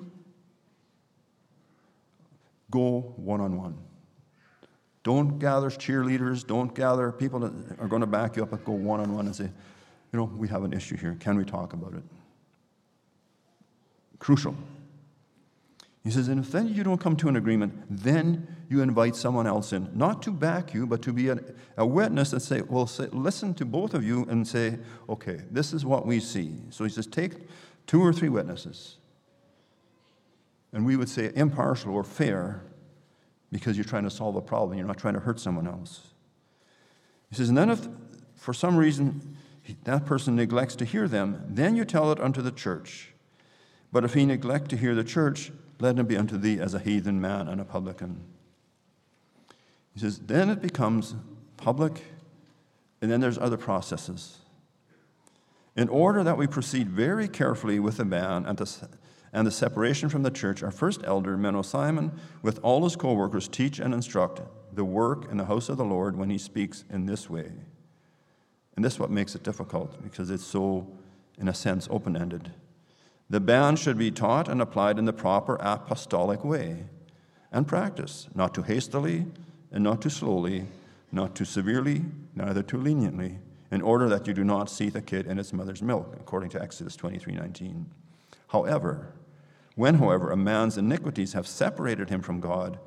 go one-on-one. Don't gather cheerleaders, don't gather people that are going to back you up, but go one-on-one and say, we have an issue here. Can we talk about it? Crucial. He says, and if then you don't come to an agreement, then you invite someone else in, not to back you, but to be a witness and say, listen to both of you and say, okay, this is what we see. So he says, take 2 or 3 witnesses. And we would say impartial or fair, because you're trying to solve a problem. You're not trying to hurt someone else. He says, and then if for some reason that person neglects to hear them, then you tell it unto the church. But if he neglect to hear the church, let him be unto thee as a heathen man and a publican. He says, then it becomes public, and then there's other processes. In order that we proceed very carefully with the ban and the separation from the church, our first elder, Menno Simon, with all his co-workers, teach and instruct the work in the house of the Lord when he speaks in this way. And this is what makes it difficult, because it's so, in a sense, open-ended. The ban should be taught and applied in the proper apostolic way and practice, not too hastily and not too slowly, not too severely, neither too leniently, in order that you do not seethe a kid in its mother's milk, according to Exodus 23:19. However, when a man's iniquities have separated him from God,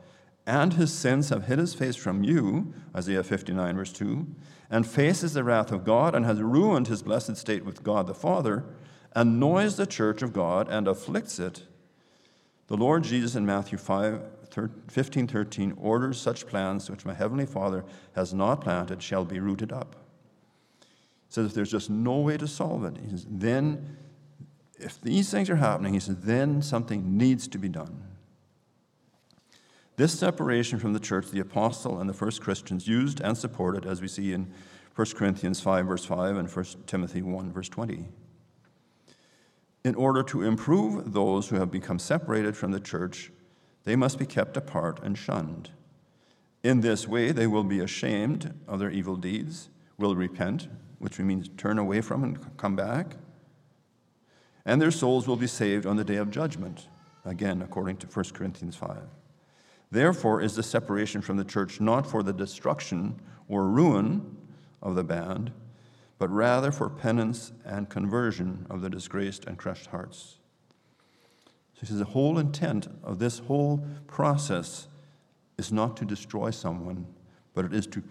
and his sins have hid his face from you, Isaiah 59, verse 2, and faces the wrath of God, and has ruined his blessed state with God the Father, annoys the church of God, and afflicts it, the Lord Jesus in Matthew 15:13 orders such plans which my heavenly Father has not planted shall be rooted up. He says if there's just no way to solve it, he says, then if these things are happening, he says, then something needs to be done. This separation from the church, the apostle and the first Christians used and supported, as we see in 1 Corinthians 5, verse 5, and 1 Timothy 1, verse 20. In order to improve those who have become separated from the church, they must be kept apart and shunned. In this way, they will be ashamed of their evil deeds, will repent, which means turn away from and come back, and their souls will be saved on the day of judgment, again, according to 1 Corinthians 5. Therefore is the separation from the church not for the destruction or ruin of the band, but rather for penance and conversion of the disgraced and crushed hearts. So he says the whole intent of this whole process is not to destroy someone, but it is to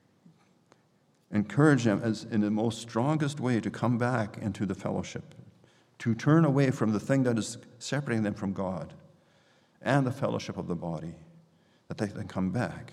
encourage them as in the most strongest way to come back into the fellowship, to turn away from the thing that is separating them from God and the fellowship of the body, that they can come back.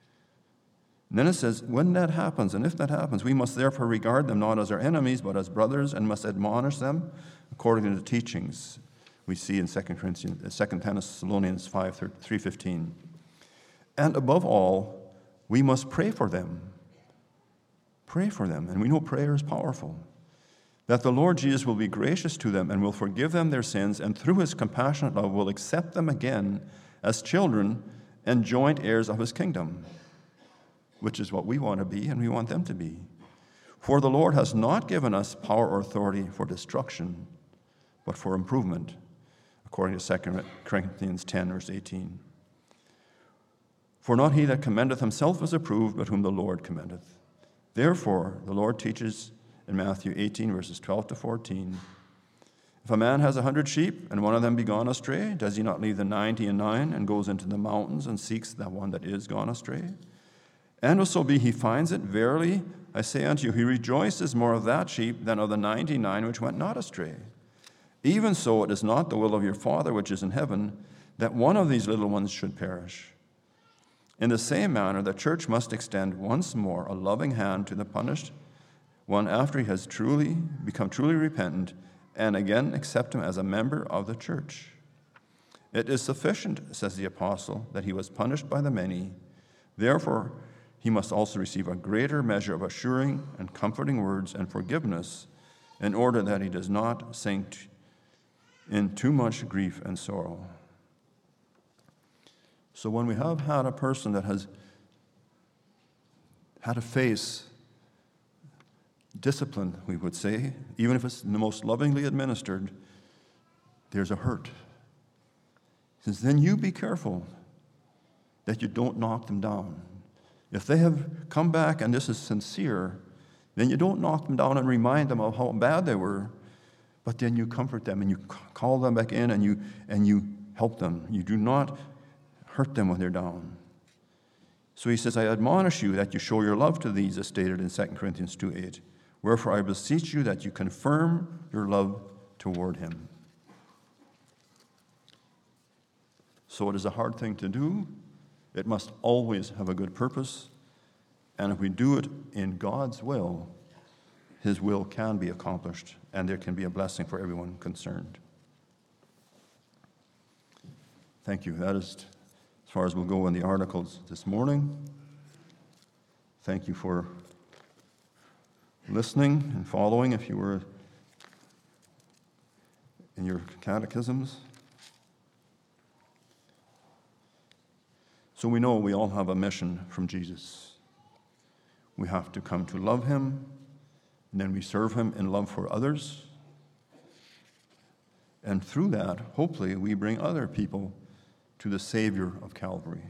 And then it says, when that happens, and if that happens, we must therefore regard them not as our enemies, but as brothers, and must admonish them according to the teachings we see in 2 Thessalonians 3:15. And above all, we must pray for them. Pray for them, and we know prayer is powerful. That the Lord Jesus will be gracious to them and will forgive them their sins, and through his compassionate love will accept them again as children and joint heirs of his kingdom, which is what we want to be and we want them to be. For the Lord has not given us power or authority for destruction, but for improvement, according to 2 Corinthians 10, verse 18. For not he that commendeth himself is approved, but whom the Lord commendeth. Therefore, the Lord teaches in Matthew 18, verses 12 to 14, if a man has 100 sheep, and one of them be gone astray, does he not leave the 99 and goes into the mountains and seeks that one that is gone astray? And if so be he finds it, verily I say unto you, he rejoices more of that sheep than of the 99 which went not astray. Even so, it is not the will of your Father which is in heaven that one of these little ones should perish. In the same manner, the church must extend once more a loving hand to the punished one after he has become truly repentant, and again accept him as a member of the church. It is sufficient, says the apostle, that he was punished by the many. Therefore, he must also receive a greater measure of assuring and comforting words and forgiveness, in order that he does not sink in too much grief and sorrow. So when we have had a person that has had to face discipline, we would say, even if it's the most lovingly administered, there's a hurt. He says, then you be careful that you don't knock them down. If they have come back and this is sincere, then you don't knock them down and remind them of how bad they were, but then you comfort them and you call them back in and you help them. You do not hurt them when they're down. So he says, I admonish you that you show your love to these, as stated in 2 Corinthians 2:8. Wherefore I beseech you that you confirm your love toward him. So it is a hard thing to do. It must always have a good purpose. And if we do it in God's will, his will can be accomplished, and there can be a blessing for everyone concerned. Thank you. That is as far as we'll go in the articles this morning. Thank you for listening and following if you were in your catechisms. So we know we all have a mission from Jesus. We have to come to love him, and then we serve him in love for others. And through that, hopefully, we bring other people to the Savior of Calvary.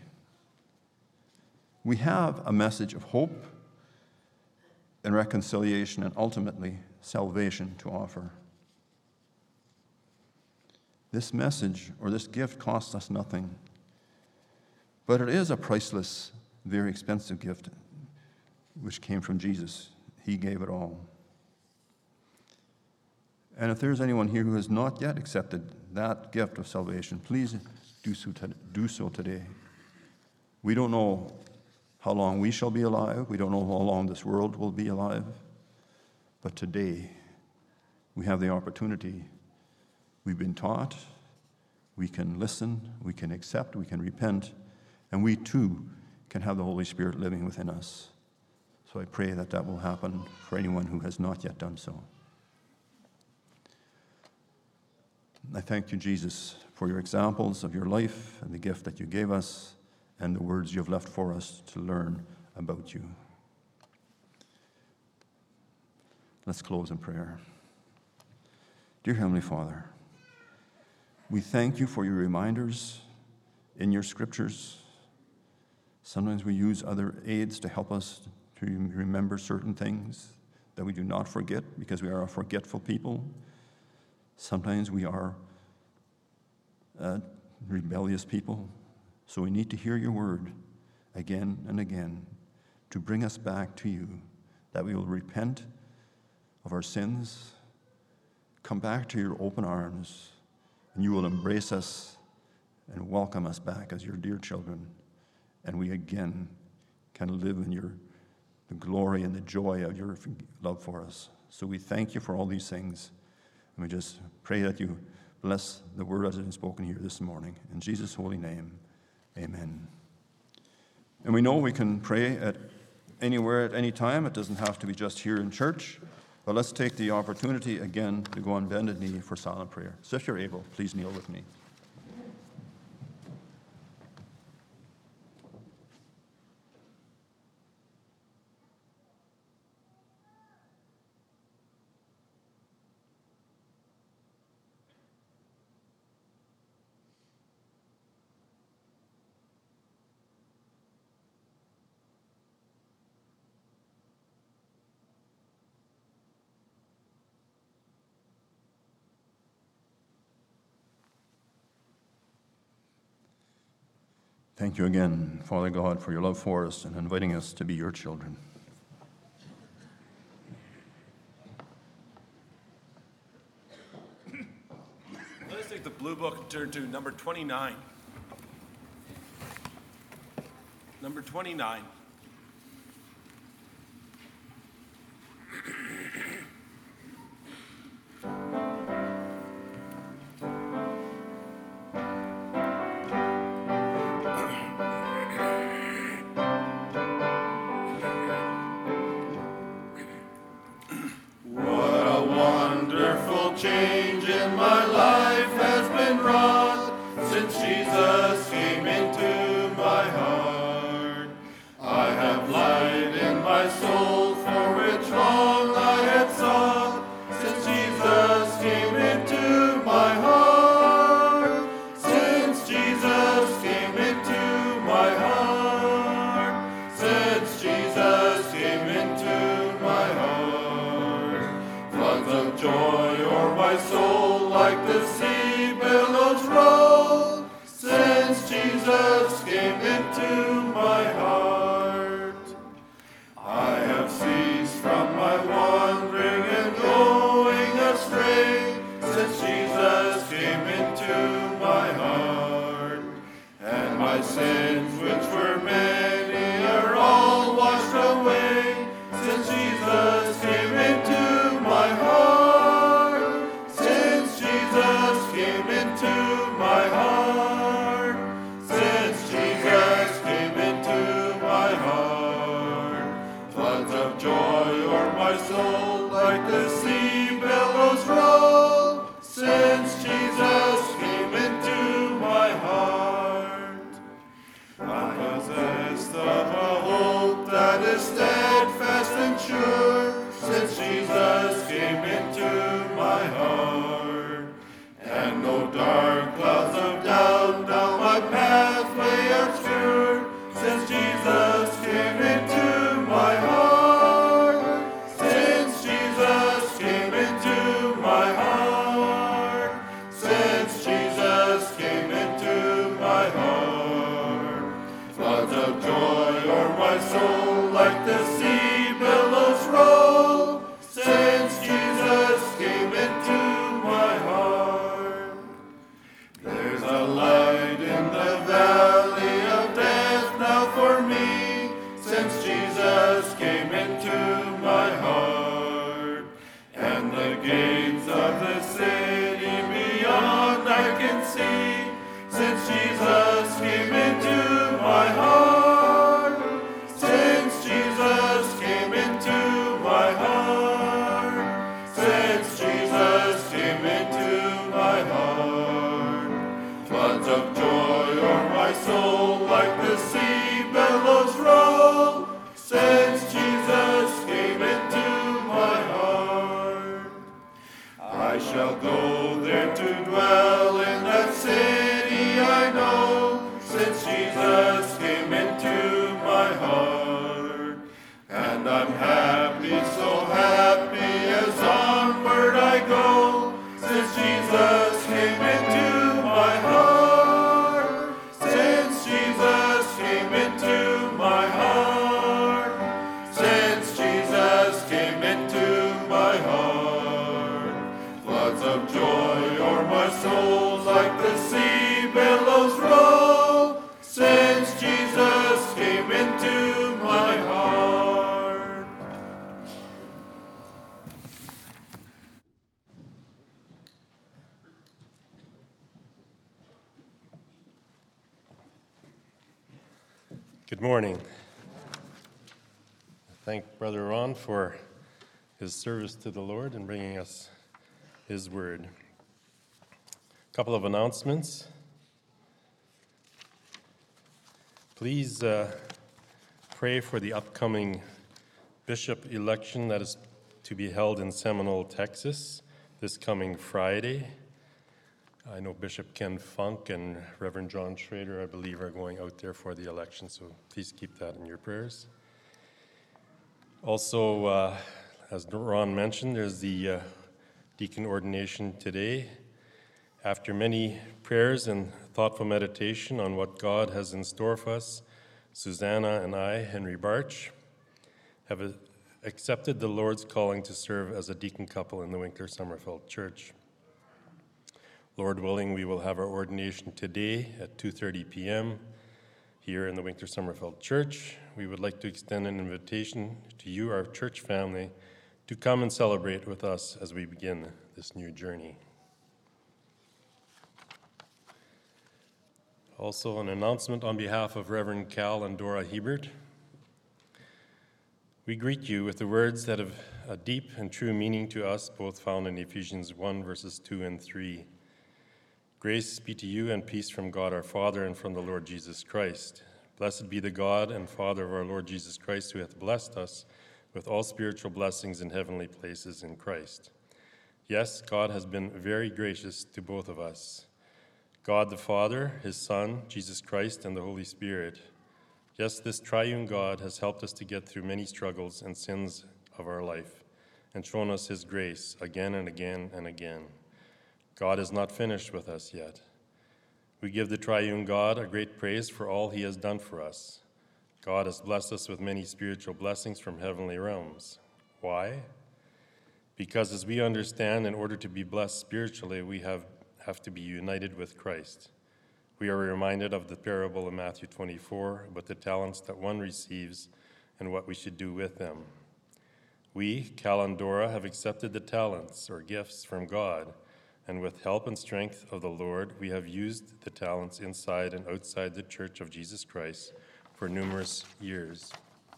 We have a message of hope and reconciliation and ultimately salvation to offer. This message or this gift costs us nothing. But it is a priceless, very expensive gift which came from Jesus. He gave it all. And if there's anyone here who has not yet accepted that gift of salvation, please do so today. We don't know how long we shall be alive. We don't know how long this world will be alive. But today, we have the opportunity. We've been taught. We can listen. We can accept. We can repent. And we too can have the Holy Spirit living within us. So I pray that that will happen for anyone who has not yet done so. I thank you, Jesus, for your examples of your life and the gift that you gave us and the words you have left for us to learn about you. Let's close in prayer. Dear Heavenly Father, we thank you for your reminders in your scriptures. Sometimes we use other aids to help us to remember certain things that we do not forget because we are a forgetful people. Sometimes we are rebellious people, so we need to hear your word again and again to bring us back to you, that we will repent of our sins, come back to your open arms, and you will embrace us and welcome us back as your dear children, and we again can live in the glory and the joy of your love for us. So we thank you for all these things. And we just pray that you bless the word as it is spoken here this morning. In Jesus' holy name, amen. And we know we can pray at anywhere at any time. It doesn't have to be just here in church. But let's take the opportunity again to go on bended knee for silent prayer. So if you're able, please kneel with me. Thank you again, Father God, for your love for us and inviting us to be your children. Let us take the blue book and turn to number 29. Number 29. Change in my life has been wrought since Jesus came into my heart. I have light in my soul for which long I had sought since Jesus came into my heart. Since Jesus came into my heart. Since Jesus came into my heart. Floods of joy my soul like the sea billows roll, since Jesus came into my heart. I have ceased from my wandering and going astray, since Jesus came into my heart. And my sins, which were many, are all washed away, since Jesus came into my heart. Soul like the sea billows roll, since Jesus came into my heart. I'm possessed of a hope that is steadfast and sure, since Jesus came into my heart. And no dark clouds of doubt down my pathway obscure, since Jesus came into my heart. Came the sea billows roll, since Jesus came into my heart. There's a light in the valley of death now for me, since Jesus came into my heart. And the gates of the city beyond I can see, since Jesus came into my heart. Since Jesus came into my heart. Since Jesus came into my heart. Floods of joy o'er my soul like the sea billows roll, since Jesus came into my heart. I shall go there to dwell in that city I know, since Jesus came into my heart. And I'm happy, so happy as onward I go, since Jesus came into my heart. Since Jesus came into my heart. Since Jesus came into my heart. Floods of joy o'er my soul like the sea billows roll, since Jesus came into my heart. Good morning. I thank Brother Ron for his service to the Lord and bringing us his word. A couple of announcements. Please pray for the upcoming bishop election that is to be held in Seminole, Texas, this coming Friday. I know Bishop Ken Funk and Reverend John Schrader, I believe, are going out there for the election, so please keep that in your prayers. Also, as Ron mentioned, there's the deacon ordination today. After many prayers and thoughtful meditation on what God has in store for us, Susanna and I, Henry Barch, have accepted the Lord's calling to serve as a deacon couple in the Winkler Summerfeld Church. Lord willing, we will have our ordination today at 2:30 p.m. here in the Winkler Summerfeld Church. We would like to extend an invitation to you, our church family, to come and celebrate with us as we begin this new journey. Also, an announcement on behalf of Reverend Cal and Dora Hebert. We greet you with the words that have a deep and true meaning to us, both found in Ephesians 1, verses 2 and 3. Grace be to you and peace from God our Father and from the Lord Jesus Christ. Blessed be the God and Father of our Lord Jesus Christ, who hath blessed us with all spiritual blessings in heavenly places in Christ. Yes, God has been very gracious to both of us. God the Father, his Son, Jesus Christ, and the Holy Spirit. Yes, this triune God has helped us to get through many struggles and sins of our life and shown us his grace again and again and again. God is not finished with us yet. We give the triune God a great praise for all he has done for us. God has blessed us with many spiritual blessings from heavenly realms. Why? Because as we understand, in order to be blessed spiritually, we have to be united with Christ. We are reminded of the parable in Matthew 24 about the talents that one receives and what we should do with them. We, Cal and Dora, have accepted the talents or gifts from God, and with help and strength of the Lord, we have used the talents inside and outside the Church of Jesus Christ for numerous years.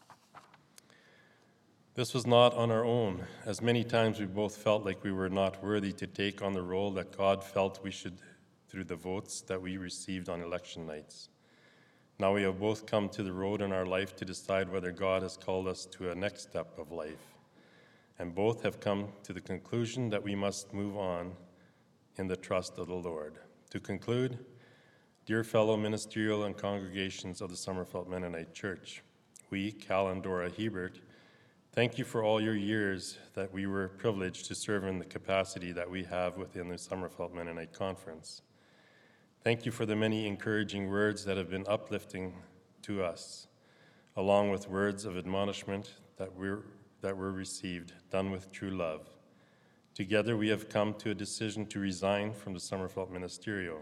This was not on our own, as many times we both felt like we were not worthy to take on the role that God felt we should through the votes that we received on election nights. Now we have both come to the road in our life to decide whether God has called us to a next step of life, and both have come to the conclusion that we must move on in the trust of the Lord. To conclude, dear fellow ministerial and congregations of the Summerfeld Mennonite Church, we, Cal and Dora Hebert, thank you for all your years that we were privileged to serve in the capacity that we have within the Summerfeld Mennonite Conference. Thank you for the many encouraging words that have been uplifting to us. along with words of admonishment that were received, done with true love. Together we have come to a decision to resign from the Summerfelt Ministerial.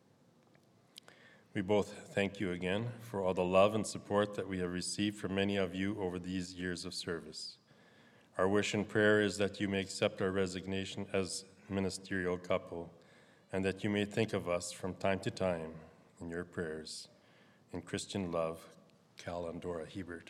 We both thank you again for all the love and support that we have received from many of you over these years of service. Our wish and prayer is that you may accept our resignation as ministerial couple, and that you may think of us from time to time in your prayers. In Christian love, Cal and Dora Hebert.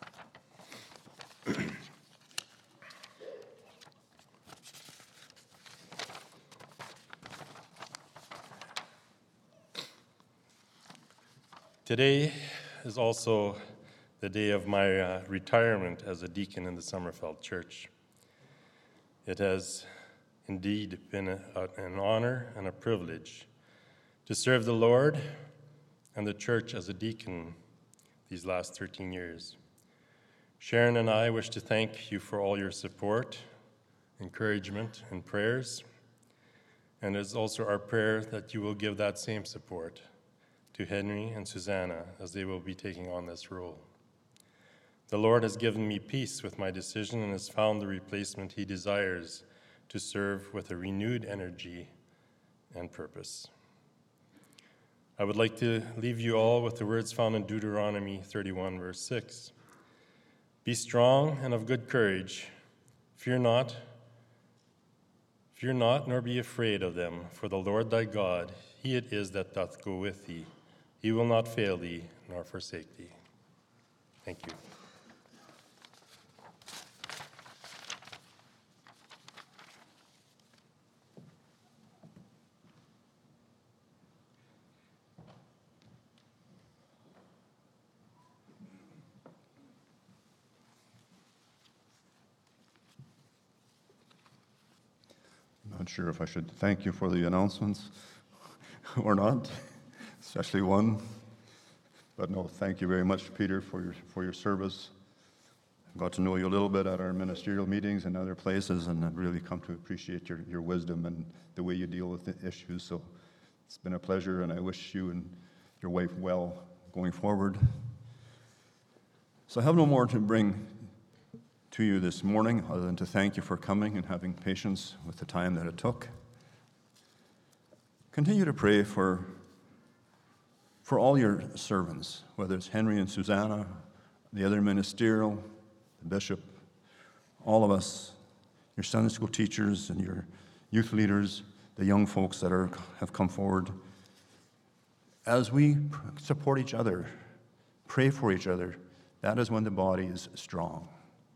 Today is also the day of my retirement as a deacon in the Summerfelt Church. It has indeed been an honor and a privilege to serve the Lord and the church as a deacon these last 13 years. Sharon and I wish to thank you for all your support, encouragement, and prayers. And it is also our prayer that you will give that same support to Henry and Susanna as they will be taking on this role. The Lord has given me peace with my decision and has found the replacement he desires to serve with a renewed energy and purpose. I would like to leave you all with the words found in Deuteronomy 31, verse 6. Be strong and of good courage. Fear not, nor be afraid of them, for the Lord thy God, he it is that doth go with thee. He will not fail thee, nor forsake thee. Thank you. I'm not sure if I should thank you for the announcements or not, especially one. But no, thank you very much, Peter, for your service. I've got to know you a little bit at our ministerial meetings and other places, and I've really come to appreciate your wisdom and the way you deal with the issues. So it's been a pleasure, and I wish you and your wife well going forward. So I have no more to bring to you this morning other than to thank you for coming and having patience with the time that it took. Continue to pray for all your servants, whether it's Henry and Susanna, the other ministerial, the bishop, all of us, your Sunday school teachers and your youth leaders, the young folks that have come forward. As we support each other, pray for each other, that is when the body is strong.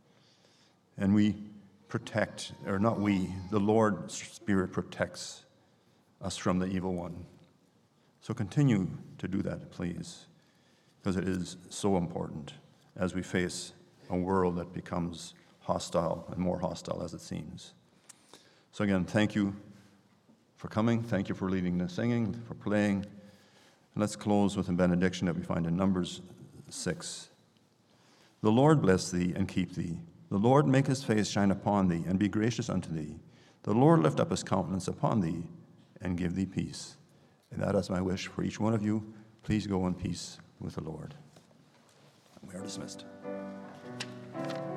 And we protect, or not we, the Lord's Spirit protects us from the evil one. So continue to do that, please, because it is so important as we face a world that becomes hostile and more hostile as it seems. So again, thank you for coming. Thank you for leading the singing, for playing. And let's close with a benediction that we find in Numbers 6. The Lord bless thee and keep thee. The Lord make his face shine upon thee and be gracious unto thee. The Lord lift up his countenance upon thee and give thee peace. And that is my wish for each one of you. Please go in peace with the Lord. We are dismissed.